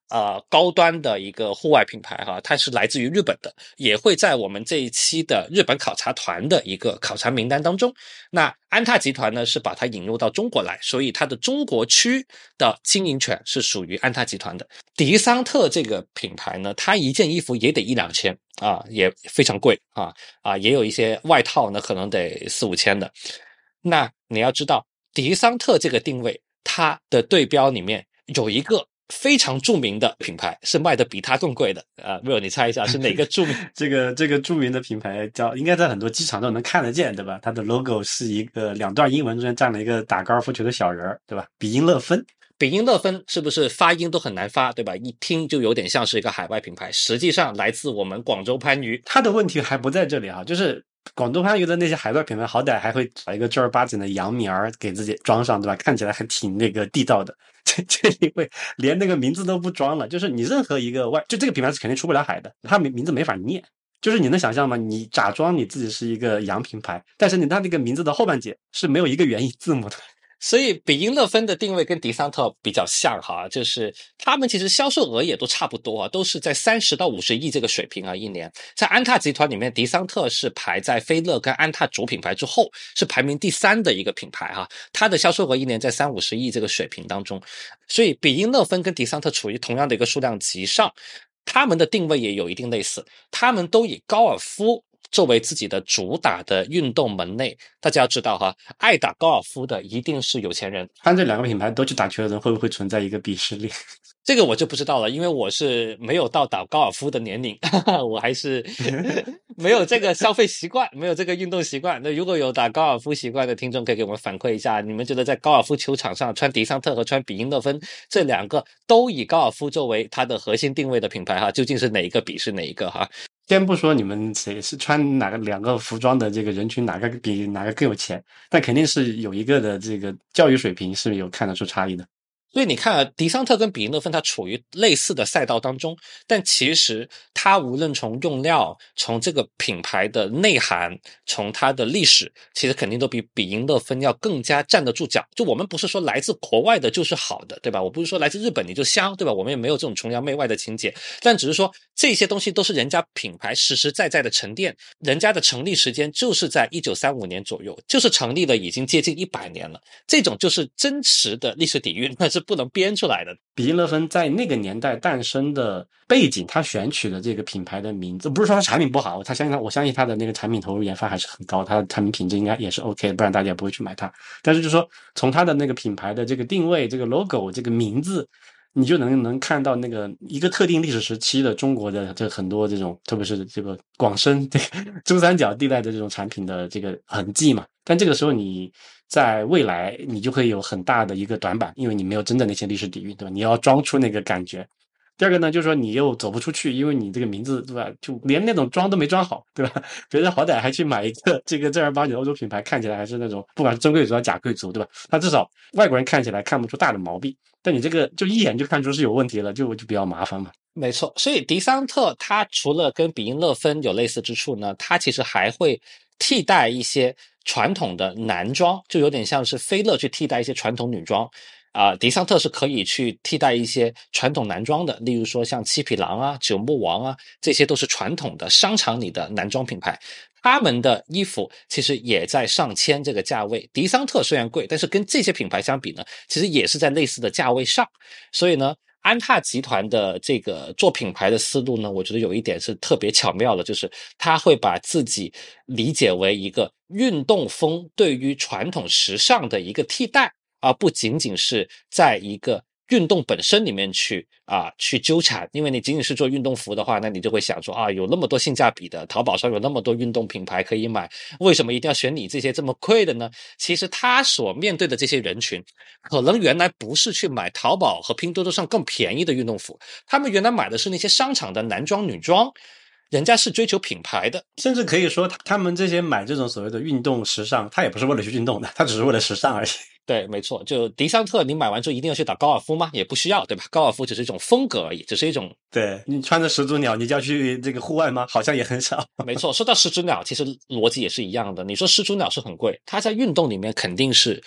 呃高端的一个户外品牌哈，它是来自于日本的，也会在我们这一期的日本考察团的一个考察名单当中。那安踏集团呢是把它引入到中国来，所以它的中国区的经营权是属于安踏集团的。迪桑特这个品牌呢，它一件衣服也得一两千啊，也非常贵啊啊，也有一些外套呢可能得四五千的。那你要知道，迪桑特这个定位，它的对标里面有一个非常著名的品牌是卖的比它更贵的啊 ，Will 你猜一下是哪个著名？ 这个这个著名的品牌叫，应该在很多机场都能看得见，对吧？它的 logo 是一个两段英文中间站了一个打高尔夫球的小人儿，对吧？比音乐芬。 比音乐芬是不是发音都很难发，对吧？一听就有点像是一个海外品牌，实际上来自我们广州番禺。 它的问题还不在这里啊，就是广东番禺的那些海外品牌，好歹还会找一个正儿八经的洋名儿给自己装上，对吧？看起来还挺那个地道的。这这里会连那个名字都不装了，就是你任何一个外，就这个品牌是肯定出不了海的，它名名字没法念。就是你能想象吗？你假装你自己是一个洋品牌，但是你它那个名字的后半截是没有一个元音字母的。 所以比音乐芬的定位跟迪桑特比较像哈，就是他们其实销售额也都差不多啊，都是在三十到五十亿这个水平啊一年。在安踏集团里面，迪桑特是排在菲乐跟安踏主品牌之后，是排名第三的一个品牌哈，它的销售额一年在三五十亿这个水平当中。所以比音乐芬跟迪桑特处于同样的一个数量级上，他们的定位也有一定类似，他们都以高尔夫作为自己的主打的运动门类。大家要知道哈，爱打高尔夫的一定是有钱人。 看这两个品牌都去打球的人，会不会存在一个鄙视链？ 这个我就不知道了，因为我是没有到打高尔夫的年龄，我还是没有这个消费习惯，没有这个运动习惯。那如果有打高尔夫习惯的听众，可以给我们反馈一下，你们觉得在高尔夫球场上穿迪桑特和穿比音乐芬这两个都以高尔夫作为它的核心定位的品牌哈，究竟是哪一个鄙视哪一个哈？ 先不说你们谁是穿哪个两个服装的这个人群哪个比哪个更有钱，但肯定是有一个的这个教育水平是有看得出差异的。 所以你看啊，迪桑特跟比音乐芬它处于类似的赛道当中，但其实它无论从用料、从这个品牌的内涵、从它的历史，其实肯定都比比音乐芬要更加站得住脚。就我们不是说来自国外的就是好的，对吧？我不是说来自日本你就香，对吧？我们也没有这种崇洋媚外的情节，但只是说这些东西都是人家品牌实实在在的沉淀，人家的成立时间就是在一九三五年左右，就是成立了已经接近一百年了，这种就是真实的历史底蕴，那是不能编出来的。 比音乐芬在那个年代诞生的背景，他选取的这个品牌的名字，不是说他产品不好，他相信他，我相信他的那个产品投入研发还是很高，他的产品品质应该也是 OK 的，不然大家也不会去买它。但是就是说，从他的那个品牌的这个定位、这个 logo、这个名字，你就能能看到那个一个特定历史时期的中国的这很多这种，特别是这个广深这个珠三角地带的这种产品的这个痕迹嘛。但这个时候你在未来你就会有很大的一个短板，因为你没有真的那些历史底蕴，对吧？你要装出那个感觉。第二个呢，就是说你又走不出去，因为你这个名字，对吧？就连那种装都没装好，对吧？别人好歹还去买一个这个正儿八经的欧洲品牌，看起来还是那种不管是中贵族还是假贵族，对吧？他至少外国人看起来看不出大的毛病，但你这个就一眼就看出是有问题了，就就比较麻烦嘛。 没错，所以迪桑特它除了跟比音乐芬有类似之处呢，它其实还会替代一些传统的男装，就有点像是菲乐去替代一些传统女装。啊、呃，迪桑特是可以去替代一些传统男装的，例如说像七匹狼啊、九牧王啊，这些都是传统的商场里的男装品牌。他们的衣服其实也在上千这个价位，迪桑特虽然贵，但是跟这些品牌相比呢，其实也是在类似的价位上。所以呢，安踏集团的这个做品牌的思路呢，我觉得有一点是特别巧妙的，就是他会把自己理解为一个运动风对于传统时尚的一个替代，而不仅仅是在一个运动本身里面去啊去纠缠。因为你仅仅是做运动服的话，那你就会想说啊，有那么多性价比的，淘宝上有那么多运动品牌可以买，为什么一定要选你这些这么贵的呢？其实他所面对的这些人群，可能原来不是去买淘宝和拼多多上更便宜的运动服，他们原来买的是那些商场的男装女装，人家是追求品牌的。 甚至可以说他们这些买这种所谓的运动时尚，他也不是为了去运动的，他只是为了时尚而已。 对，没错，就迪桑特，你买完之后一定要去打高尔夫吗？也不需要，对吧？高尔夫只是一种风格而已，只是一种。 对，你穿着始祖鸟，你就要去这个户外吗？好像也很少。 没错，说到始祖鸟，其实逻辑也是一样的。你说始祖鸟是很贵，它在运动里面肯定是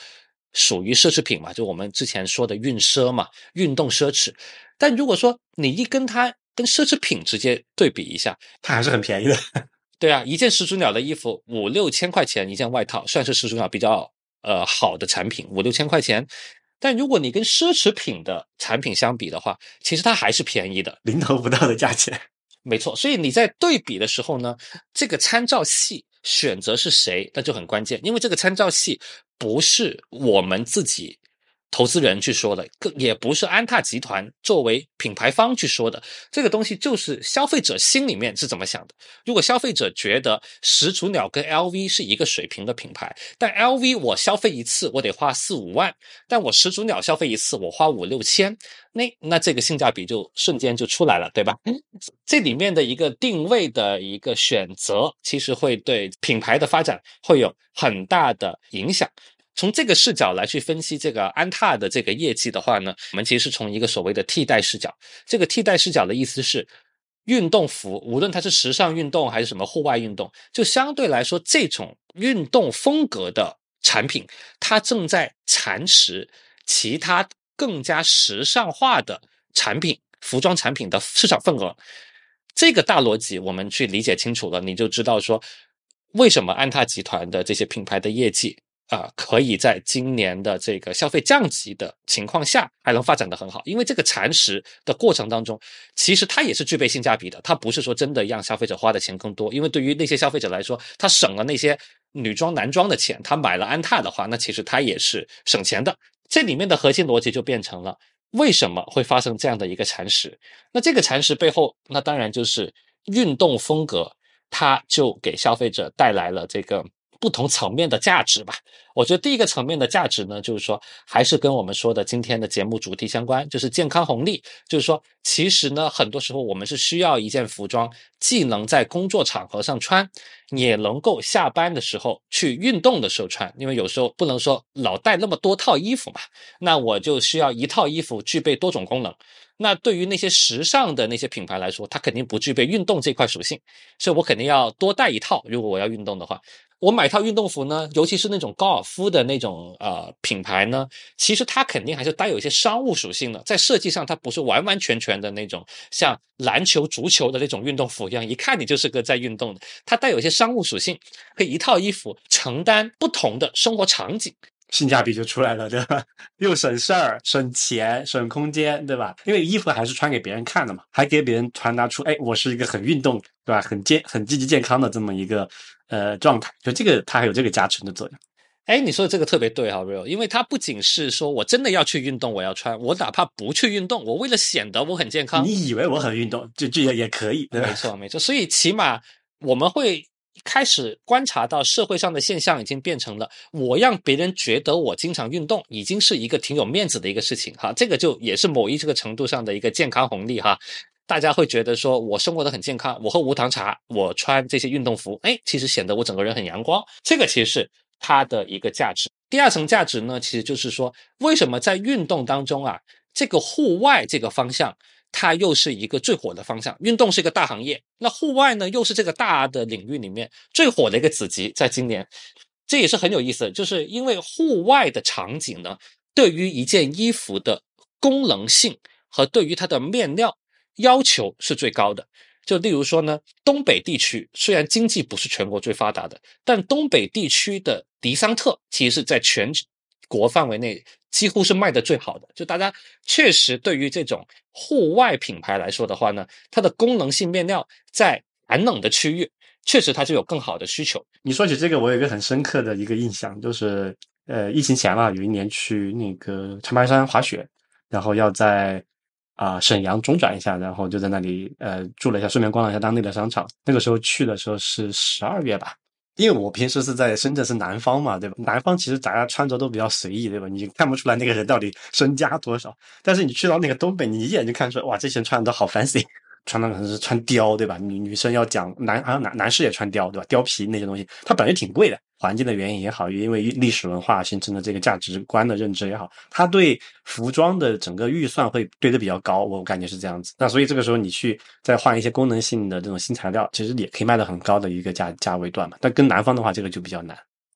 属于奢侈品嘛，就我们之前说的运奢嘛，运动奢侈。但如果说你一跟它跟奢侈品直接对比一下， 它还是很便宜的。 对啊，一件始祖鸟的衣服五六千块钱一件外套，算是始祖鸟比较呃好的产品，五六千块钱。但如果你跟奢侈品的产品相比的话，其实它还是便宜的， 零头不到的价钱。 没错。所以你在对比的时候呢，这个参照系选择是谁，那就很关键，因为这个参照系不是我们自己投资人去说的，也不是安踏集团作为品牌方去说的，这个东西就是消费者心里面是怎么想的。如果消费者觉得始祖鸟跟 L V 是一个水平的品牌，但 L V 我消费一次我得花四五万，但我始祖鸟消费一次我花五六千，那那这个性价比就瞬间就出来了，对吧？这里面的一个定位的一个选择，其实会对品牌的发展会有很大的影响。从这个视角来去分析这个安踏的这个业绩的话呢，我们其实是从一个所谓的替代视角。这个替代视角的意思是，运动服无论它是时尚运动还是什么户外运动，就相对来说这种运动风格的产品，它正在蚕食其他更加时尚化的产品，服装产品的市场份额。这个大逻辑我们去理解清楚了，你就知道说为什么安踏集团的这些品牌的业绩啊、呃，可以在今年的这个消费降级的情况下还能发展得很好。因为这个蚕食的过程当中，其实它也是具备性价比的，它不是说真的让消费者花的钱更多。因为对于那些消费者来说，他省了那些女装男装的钱，他买了安踏的话，那其实他也是省钱的。这里面的核心逻辑就变成了为什么会发生这样的一个蚕食。那这个蚕食背后，那当然就是运动风格，它就给消费者带来了这个不同层面的价值吧。我觉得第一个层面的价值呢，就是说还是跟我们说的今天的节目主题相关，就是健康红利。就是说其实呢，很多时候我们是需要一件服装，既能在工作场合上穿，也能够下班的时候去运动的时候穿。因为有时候不能说老带那么多套衣服嘛，那我就需要一套衣服具备多种功能。那对于那些时尚的那些品牌来说，它肯定不具备运动这块属性，所以我肯定要多带一套。如果我要运动的话，我买套运动服呢，尤其是那种高尔夫的那种呃品牌呢，其实它肯定还是带有一些商务属性的，在设计上它不是完完全全的那种像篮球足球的那种运动服一样，一看你就是个在运动的，它带有一些商务属性，可以一套衣服承担不同的生活场景， 性价比就出来了，对吧？又省事儿、省钱、省空间，对吧？因为衣服还是穿给别人看的嘛，还给别人传达出，哎，我是一个很运动，对吧？很健、很积极健康的这么一个呃状态，就这个它还有这个加成的作用。 哎，你说的这个特别对哈 ，Real， 因为它不仅是说我真的要去运动，我要穿，我哪怕不去运动，我为了显得我很健康， 你以为我很运动，这这也也可以，对吧？ 没错，没错。所以起码我们会开始观察到社会上的现象已经变成了，我让别人觉得我经常运动，已经是一个挺有面子的一个事情哈。这个就也是某一这个程度上的一个健康红利哈。大家会觉得说我生活得很健康，我喝无糖茶，我穿这些运动服，哎，其实显得我整个人很阳光，这个其实是它的一个价值。第二层价值呢，其实就是说为什么在运动当中啊，这个户外这个方向它又是一个最火的方向。运动是一个大行业，那户外呢又是这个大的领域里面最火的一个子集，在今年这也是很有意思的，就是因为户外的场景呢，对于一件衣服的功能性和对于它的面料要求是最高的。就例如说呢，东北地区虽然经济不是全国最发达的，但东北地区的迪桑特其实是在全国范围内几乎是卖的最好的。就大家确实对于这种户外品牌来说的话呢，它的功能性面料在寒冷的区域确实它就有更好的需求。 你说起这个，我有一个很深刻的一个印象，就是呃，疫情前嘛，有一年去那个长白山滑雪，然后要在啊、呃、沈阳中转一下，然后就在那里呃住了一下，顺便逛了一下当地的商场。那个时候去的时候是十二月吧，因为我平时是在深圳，是南方嘛，对吧？南方其实大家穿着都比较随意，对吧？你看不出来那个人到底身家多少。但是你去到那个东北，你一眼就看出来，哇，这些人穿的都好 fancy。穿的可能是穿貂，对吧？女女生要讲男好像男男士也穿貂，对吧？貂皮那些东西，它本来挺贵的。环境的原因也好，因为历史文化形成的这个价值观的认知也好，它对服装的整个预算会堆得比较高，我感觉是这样子。那所以这个时候你去再换一些功能性的这种新材料，其实也可以卖到很高的一个价价位段嘛。但跟南方的话，这个就比较难。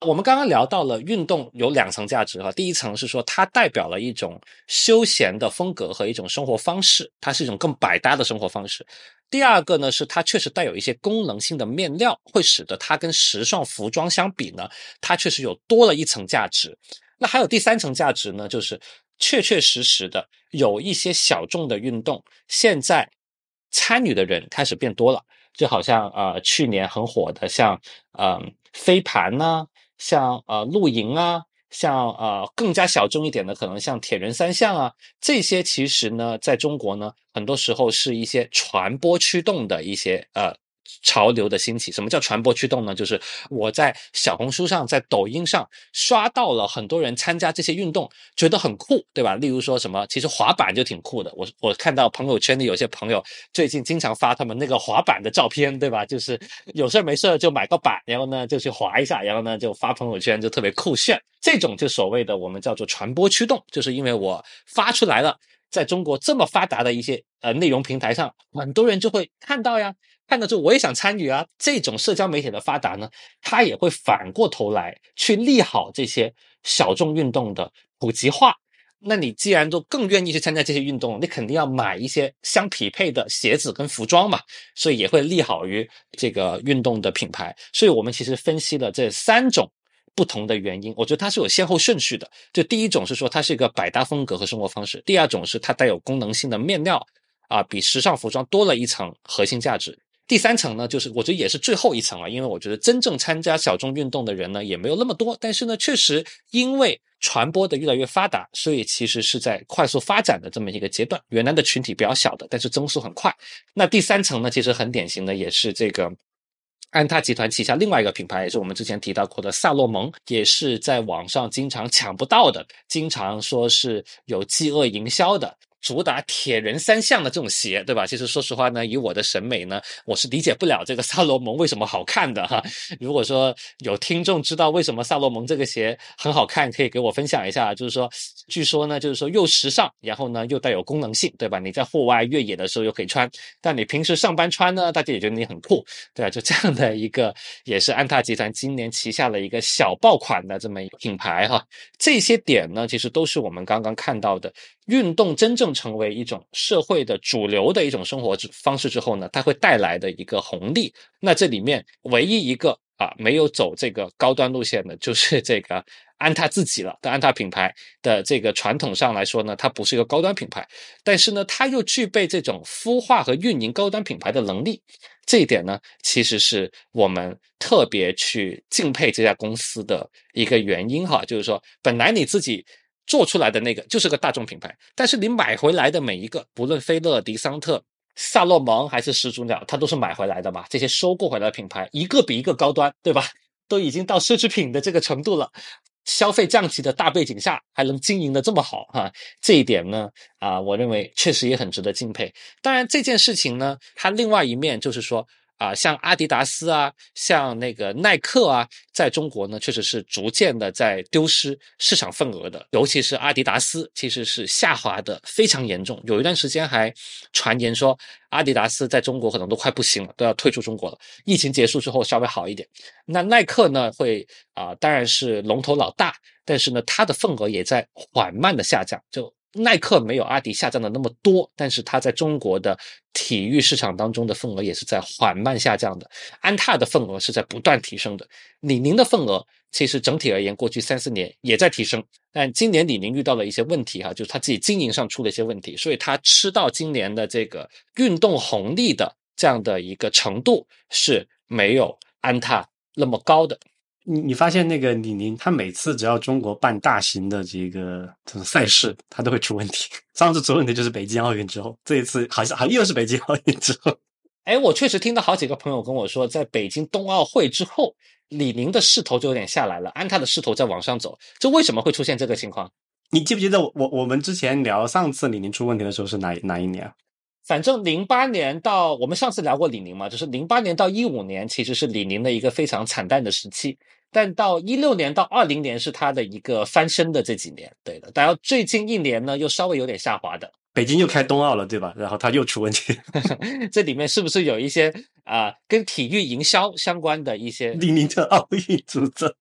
我们刚刚聊到了运动有两层价值哈，第一层是说它代表了一种休闲的风格和一种生活方式，它是一种更百搭的生活方式。第二个呢是它确实带有一些功能性的面料，会使得它跟时尚服装相比呢，它确实有多了一层价值。那还有第三层价值呢，就是确确实实的有一些小众的运动，现在参与的人开始变多了，就好像呃去年很火的像呃飞盘呐、像呃露营啊，像呃更加小众一点的，可能像铁人三项啊，这些其实呢，在中国呢，很多时候是一些传播驱动的一些呃潮流的兴起。什么叫传播驱动呢？就是我在小红书上，在抖音上刷到了很多人参加这些运动，觉得很酷，对吧？例如说什么，其实滑板就挺酷的。我我看到朋友圈里有些朋友最近经常发他们那个滑板的照片，对吧？就是有事没事就买个板，然后呢就去滑一下，然后呢就发朋友圈，就特别酷炫。这种就所谓的我们叫做传播驱动，就是因为我发出来了，在中国这么发达的一些呃内容平台上，很多人就会看到呀，看到之后我也想参与啊。这种社交媒体的发达呢，它也会反过头来去利好这些小众运动的普及化。那你既然都更愿意去参加这些运动，你肯定要买一些相匹配的鞋子跟服装嘛，所以也会利好于这个运动的品牌。所以我们其实分析了这三种不同的原因，我觉得它是有先后顺序的。就第一种是说它是一个百搭风格和生活方式，第二种是它带有功能性的面料啊，比时尚服装多了一层核心价值。第三层呢，就是我觉得也是最后一层了，因为我觉得真正参加小众运动的人呢也没有那么多，但是呢确实因为传播的越来越发达，所以其实是在快速发展的这么一个阶段，原来的群体比较小的，但是增速很快。那第三层呢，其实很典型的也是这个安踏集团旗下另外一个品牌，也是我们之前提到过的萨洛蒙，也是在网上经常抢不到的，经常说是有饥饿营销的，主打铁人三项的这种鞋，对吧？其实说实话呢，以我的审美呢，我是理解不了这个萨洛蒙为什么好看的哈。如果说有听众知道为什么萨洛蒙这个鞋很好看，可以给我分享一下。就是说，据说呢，就是说又时尚，然后呢又带有功能性，对吧？你在户外越野的时候又可以穿，但你平时上班穿呢，大家也觉得你很酷，对吧？就这样的一个，也是安踏集团今年旗下的一个小爆款的这么一个品牌哈。这些点呢，其实都是我们刚刚看到的。运动真正成为一种社会的主流的一种生活方式之后呢，它会带来的一个红利。那这里面唯一一个啊没有走这个高端路线的，就是这个安踏自己了。的安踏品牌的这个传统上来说呢，它不是一个高端品牌，但是呢，它又具备这种孵化和运营高端品牌的能力。这一点呢，其实是我们特别去敬佩这家公司的一个原因哈，就是说，本来你自己做出来的那个就是个大众品牌，但是你买回来的每一个，不论菲乐、迪桑特、萨洛蒙还是始祖鸟，它都是买回来的嘛。这些收购回来的品牌，一个比一个高端，对吧？都已经到奢侈品的这个程度了。消费降级的大背景下，还能经营的这么好哈，这一点呢，啊，我认为确实也很值得敬佩。当然，这件事情呢，它另外一面就是说。啊，像阿迪达斯啊，像那个耐克啊，在中国呢，确实是逐渐的在丢失市场份额的。尤其是阿迪达斯，其实是下滑的非常严重。有一段时间还传言说，阿迪达斯在中国可能都快不行了，都要退出中国了。疫情结束之后稍微好一点。那耐克呢，会啊、呃，当然是龙头老大，但是呢，它的份额也在缓慢的下降。就耐克没有阿迪下降的那么多，但是它在中国的体育市场当中的份额也是在缓慢下降的。安踏的份额是在不断提升的，李宁的份额其实整体而言过去三四年也在提升，但今年李宁遇到了一些问题哈，就是他自己经营上出了一些问题，所以他吃到今年的这个运动红利的这样的一个程度是没有安踏那么高的。 你你发现那个李宁，他每次只要中国办大型的这个这种赛事，他都会出问题。上次出问题就是北京奥运之后，这一次好像好像又是北京奥运之后。 哎，我确实听到好几个朋友跟我说，在北京冬奥会之后，李宁的势头就有点下来了，安踏的势头在往上走。这为什么会出现这个情况？ 你记不记得我我我们之前聊上次李宁出问题的时候是哪哪一年啊？ 反正零八年到我们上次聊过李宁嘛，就是零八年到一五年其实是李宁的一个非常惨淡的时期，但到一六年到二零年是他的一个翻身的这几年，对的。然后最近一年呢又稍微有点下滑的。 北京又开冬奥了，对吧？然后他又出问题。 这里面是不是有一些啊、呃、跟体育营销相关的一些李宁的奥运主政？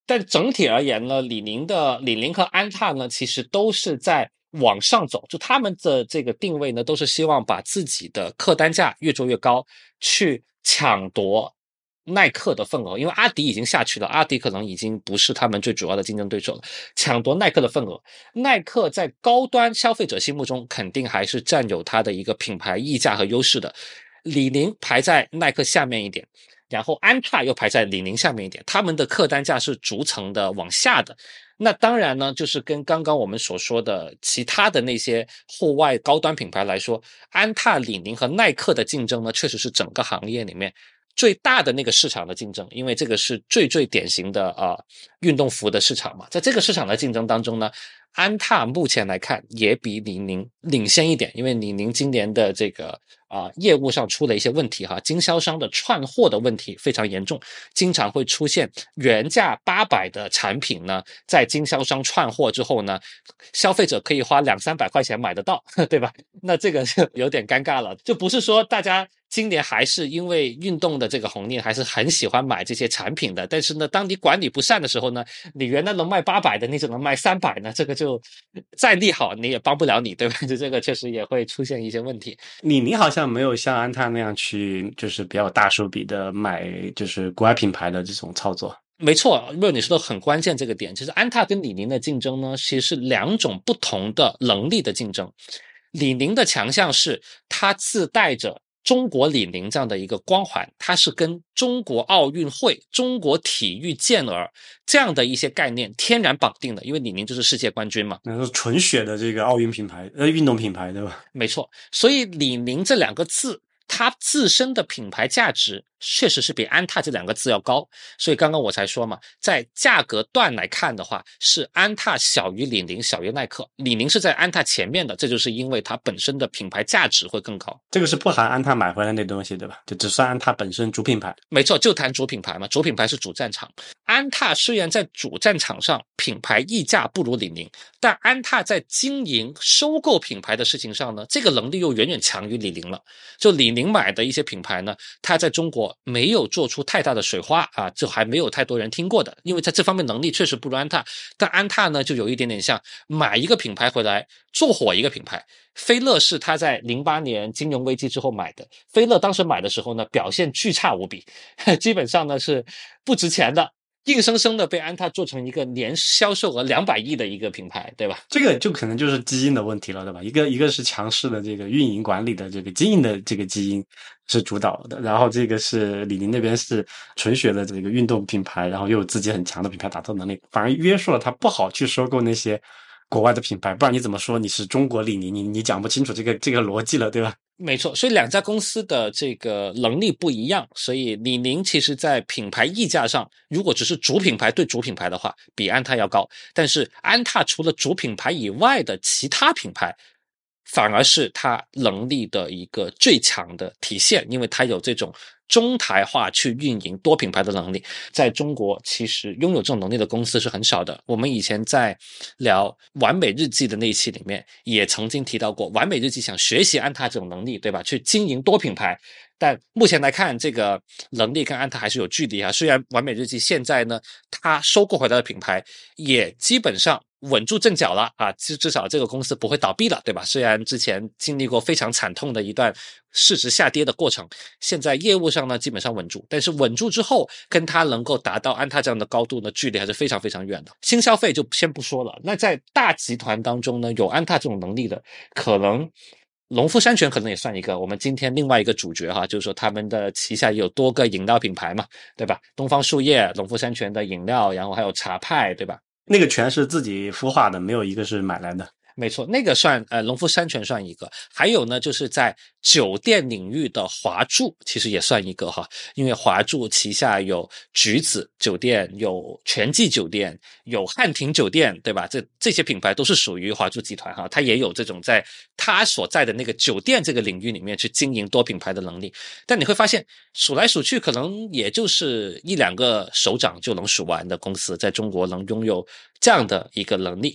但整体而言呢，李宁的李宁和安踏呢，其实都是在往上走，就他们的这个定位呢，都是希望把自己的客单价越做越高，去抢夺耐克的份额，因为阿迪已经下去了，阿迪可能已经不是他们最主要的竞争对手了，抢夺耐克的份额。耐克在高端消费者心目中肯定还是占有它的一个品牌溢价和优势的。李宁排在耐克下面一点，然后安踏又排在李宁下面一点，他们的客单价是逐层的往下的。那当然呢，就是跟刚刚我们所说的其他的那些户外高端品牌来说，安踏、李宁和耐克的竞争呢，确实是整个行业里面最大的那个市场的竞争，因为这个是最最典型的啊、呃、运动服的市场嘛。在这个市场的竞争当中呢，安踏目前来看也比李宁领先一点，因为李宁今年的这个啊、呃、业务上出了一些问题哈，经销商的串货的问题非常严重，经常会出现原价八百的产品呢，在经销商串货之后呢，消费者可以花两三百块钱买得到，对吧？那这个就有点尴尬了，就不是说大家今年还是因为运动的这个红利还是很喜欢买这些产品的，但是呢，当你管理不善的时候呢，你原来能卖八百的，你只能卖三百呢，这个就再利好你也帮不了你，对吧？就这个确实也会出现一些问题。 李宁好像没有像安踏那样去，就是比较大手笔的买，就是国外品牌的这种操作。 没错，若你说的很关键这个点，其实安踏跟李宁的竞争呢，其实是两种不同的能力的竞争。李宁的强项是它自带着中国李宁这样的一个光环，它是跟中国奥运会、中国体育健儿这样的一些概念天然绑定的，因为李宁就是世界冠军嘛， 那是纯血的这个奥运品牌，呃，运动品牌，对吧？ 没错。所以李宁这两个字，它自身的品牌价值确实是比安踏这两个字要高，所以刚刚我才说嘛，在价格段来看的话，是安踏小于李宁，小于耐克，李宁是在安踏前面的，这就是因为它本身的品牌价值会更高。 这个是不含安踏买回来那东西，对吧？就只算安踏本身主品牌。 没错，就谈主品牌嘛，主品牌是主战场。安踏虽然在主战场上品牌溢价不如李宁，但安踏在经营收购品牌的事情上呢，这个能力又远远强于李宁了。就李宁买的一些品牌呢，它在中国没有做出太大的水花啊，就还没有太多人听过的，因为在这方面能力确实不如安踏。但安踏呢，就有一点点像买一个品牌回来做火一个品牌。菲乐是他在零八年金融危机之后买的，菲乐当时买的时候呢，表现巨差无比，基本上呢是不值钱的，硬生生的被安踏做成一个年销售额两百亿的一个品牌，对吧？ 这个就可能就是基因的问题了，对吧？一个一个是强势的这个运营管理的这个经营的这个基因是主导的，然后这个是李宁那边是纯血的这个运动品牌，然后又有自己很强的品牌打造能力，反而约束了他不好去收购那些国外的品牌，不然你怎么说你是中国李宁？你你讲不清楚这个这个逻辑了，对吧？ 没错，所以两家公司的这个能力不一样，所以李宁其实在品牌溢价上，如果只是主品牌对主品牌的话，比安踏要高。但是安踏除了主品牌以外的其他品牌，反而是它能力的一个最强的体现，因为它有这种中台化去运营多品牌的能力。在中国其实拥有这种能力的公司是很少的，我们以前在聊完美日记的那一期里面也曾经提到过，完美日记想学习安踏这种能力，对吧？去经营多品牌，但目前来看这个能力跟安踏还是有距离啊。虽然完美日记现在呢它收购回来的品牌也基本上稳住阵脚了啊，至至少这个公司不会倒闭了，对吧？虽然之前经历过非常惨痛的一段市值下跌的过程，现在业务上呢基本上稳住，但是稳住之后跟它能够达到安踏这样的高度呢，距离还是非常非常远的。新消费就先不说了，那在大集团当中呢，有安踏这种能力的，可能农夫山泉可能也算一个我们今天另外一个主角哈，就是说他们的旗下也有多个饮料品牌嘛，对吧？东方树叶、农夫山泉的饮料，然后还有茶派，对吧？ 那个全是自己孵化的，没有一个是买来的。 没错，那个算呃农夫山泉算一个，还有呢就是在酒店领域的华住其实也算一个哈，因为华住旗下有橘子酒店、有全季酒店、有汉庭酒店，对吧？这这些品牌都是属于华住集团哈，它也有这种在它所在的那个酒店这个领域里面去经营多品牌的能力。但你会发现数来数去可能也就是一两个手掌就能数完的公司在中国能拥有这样的一个能力。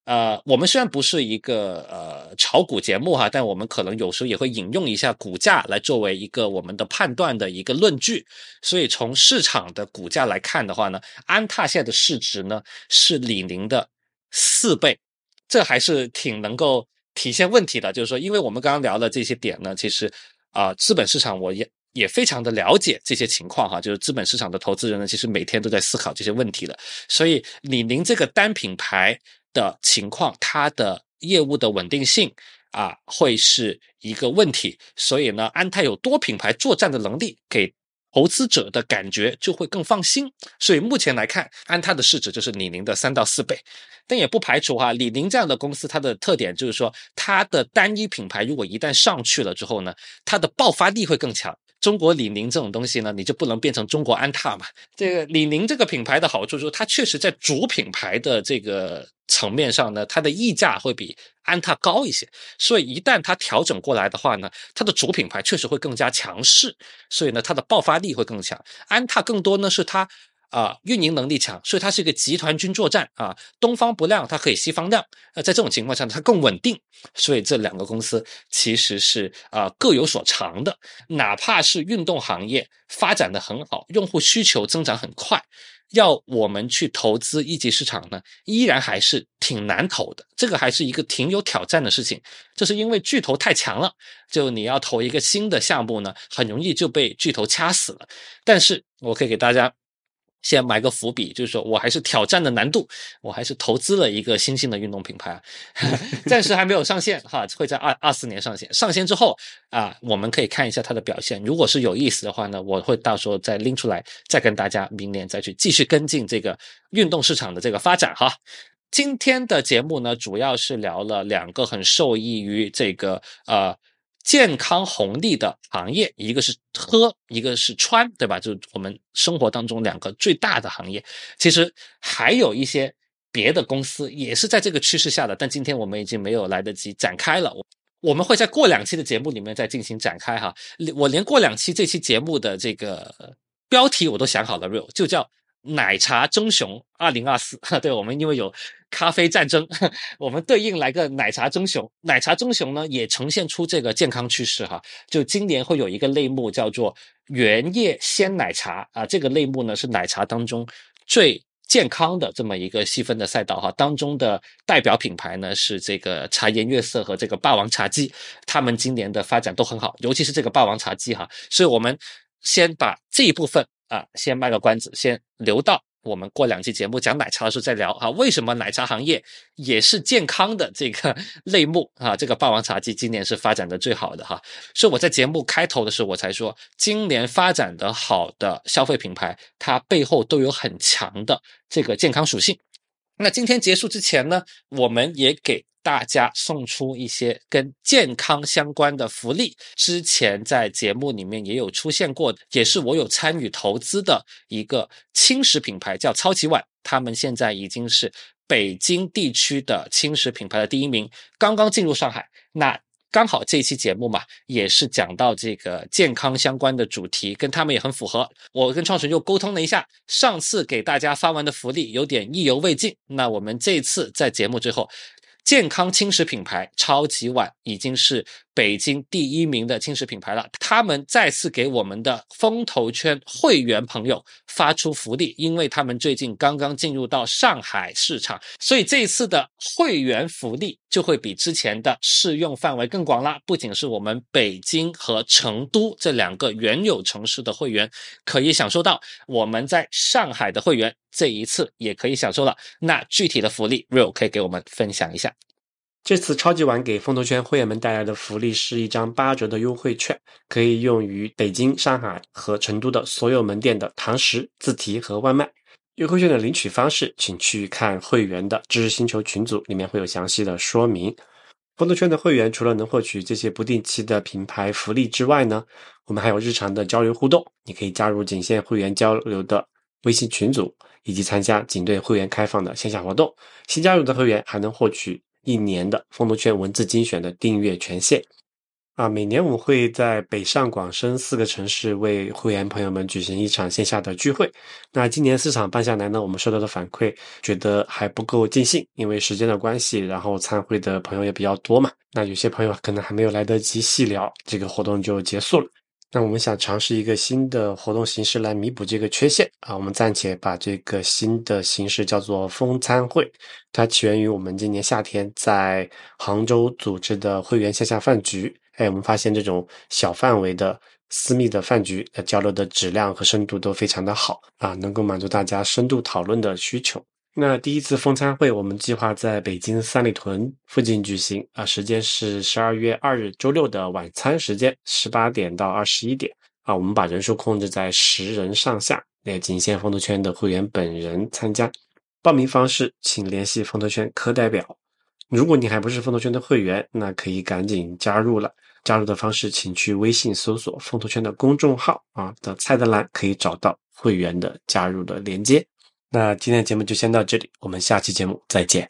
呃，我们虽然不是一个呃炒股节目哈，但我们可能有时候也会引用一下股价来作为一个我们的判断的一个论据。所以从市场的股价来看的话呢，安踏现在的市值呢是李宁的四倍，这还是挺能够体现问题的。就是说，因为我们刚刚聊的这些点呢，其实啊、呃，资本市场我也也非常的了解这些情况哈，就是资本市场的投资人呢，其实每天都在思考这些问题的。所以李宁这个单品牌的情况，它的业务的稳定性啊，会是一个问题。所以呢，安踏有多品牌作战的能力，给投资者的感觉就会更放心。所以目前来看，安踏的市值就是李宁的三到四倍。但也不排除哈，李宁这样的公司，它的特点就是说，它的单一品牌如果一旦上去了之后呢，它的爆发力会更强。中国李宁这种东西呢，你就不能变成中国安踏嘛。这个李宁这个品牌的好处就是，它确实在主品牌的这个层面上呢，它的溢价会比安踏高一些。所以一旦它调整过来的话呢，它的主品牌确实会更加强势，所以呢，它的爆发力会更强。安踏更多呢是它啊、呃，运营能力强，所以它是一个集团军作战啊，东方不亮，它可以西方亮。呃，在这种情况下，它更稳定，所以这两个公司其实是啊、呃、各有所长的。哪怕是运动行业发展的很好，用户需求增长很快，要我们去投资一级市场呢，依然还是挺难投的。这个还是一个挺有挑战的事情，这是因为巨头太强了，就你要投一个新的项目呢，很容易就被巨头掐死了。但是我可以给大家先埋个伏笔，就是说我还是挑战的难度，我还是投资了一个新兴的运动品牌，暂时还没有上线哈，会在二二四年上线。上线之后啊，我们可以看一下它的表现。如果是有意思的话呢，我会到时候再拎出来，再跟大家明年再去继续跟进这个运动市场的这个发展哈。今天的节目呢，主要是聊了两个很受益于这个呃。健康红利的行业，一个是喝，一个是穿，对吧？就是我们生活当中两个最大的行业。其实还有一些别的公司也是在这个趋势下的，但今天我们已经没有来得及展开了。我们会在过两期的节目里面再进行展开哈。我连过两期这期节目的这个标题我都想好了 ，real 就叫奶茶争雄二零二四。对，我们因为有咖啡战争，我们对应来个奶茶争雄。奶茶争雄呢，也呈现出这个健康趋势哈。就今年会有一个类目叫做原叶鲜奶茶啊，这个类目呢是奶茶当中最健康的这么一个细分的赛道哈。当中的代表品牌呢是这个茶颜悦色和这个霸王茶姬，他们今年的发展都很好，尤其是这个霸王茶姬哈。所以我们先把这一部分啊，先卖个关子，先留到我们过两期节目讲奶茶的时候再聊哈。为什么奶茶行业也是健康的这个类目啊？这个霸王茶姬今年是发展的最好的哈。所以我在节目开头的时候我才说，今年发展的好的消费品牌，它背后都有很强的这个健康属性。那今天结束之前呢，我们也给大家送出一些跟健康相关的福利，之前在节目里面也有出现过，也是我有参与投资的一个轻食品牌，叫超级碗，他们现在已经是北京地区的轻食品牌的第一名，刚刚进入上海。那刚好这一期节目嘛，也是讲到这个健康相关的主题，跟他们也很符合。我跟创始人又沟通了一下，上次给大家发完的福利有点意犹未尽，那我们这一次在节目最后，健康轻食品牌超级碗已经是北京第一名的轻食品牌了，他们再次给我们的风投圈会员朋友发出福利，因为他们最近刚刚进入到上海市场，所以这一次的会员福利就会比之前的适用范围更广啦。不仅是我们北京和成都这两个原有城市的会员可以享受到，我们在上海的会员这一次也可以享受了。那具体的福利 Real 可以给我们分享一下。 这次超级碗给风投圈会员们带来的福利是一张八折的优惠券，可以用于北京、上海和成都的所有门店的堂食、自提和外卖。优惠券的领取方式，请去看会员的知识星球群组，里面会有详细的说明。风投圈的会员除了能获取这些不定期的品牌福利之外呢，我们还有日常的交流互动，你可以加入仅限会员交流的微信群组，以及参加仅对会员开放的线下活动。新加入的会员还能获取一年的风投圈文字精选的订阅权限。 啊，每年我们会在北上广深四个城市为会员朋友们举行一场线下的聚会。那今年四场办下来呢，我们收到的反馈觉得还不够尽兴，因为时间的关系，然后参会的朋友也比较多嘛。那有些朋友可能还没有来得及细聊，这个活动就结束了。那我们想尝试一个新的活动形式来弥补这个缺陷啊，我们暂且把这个新的形式叫做风餐会。它起源于我们今年夏天在杭州组织的会员线下饭局。哎，我们发现这种小范围的私密的饭局，呃，交流的质量和深度都非常的好啊，能够满足大家深度讨论的需求。那第一次风餐会，我们计划在北京三里屯附近举行啊，时间是十二月二日周六的晚餐时间，十八点到二十一点啊。我们把人数控制在十人上下，也仅限风投圈的会员本人参加。报名方式，请联系风投圈课代表。如果你还不是风投圈的会员，那可以赶紧加入了。加入的方式，请去微信搜索风投圈的公众号啊的菜单栏，可以找到会员的加入的连接。那今天的节目就先到这里，我们下期节目再见。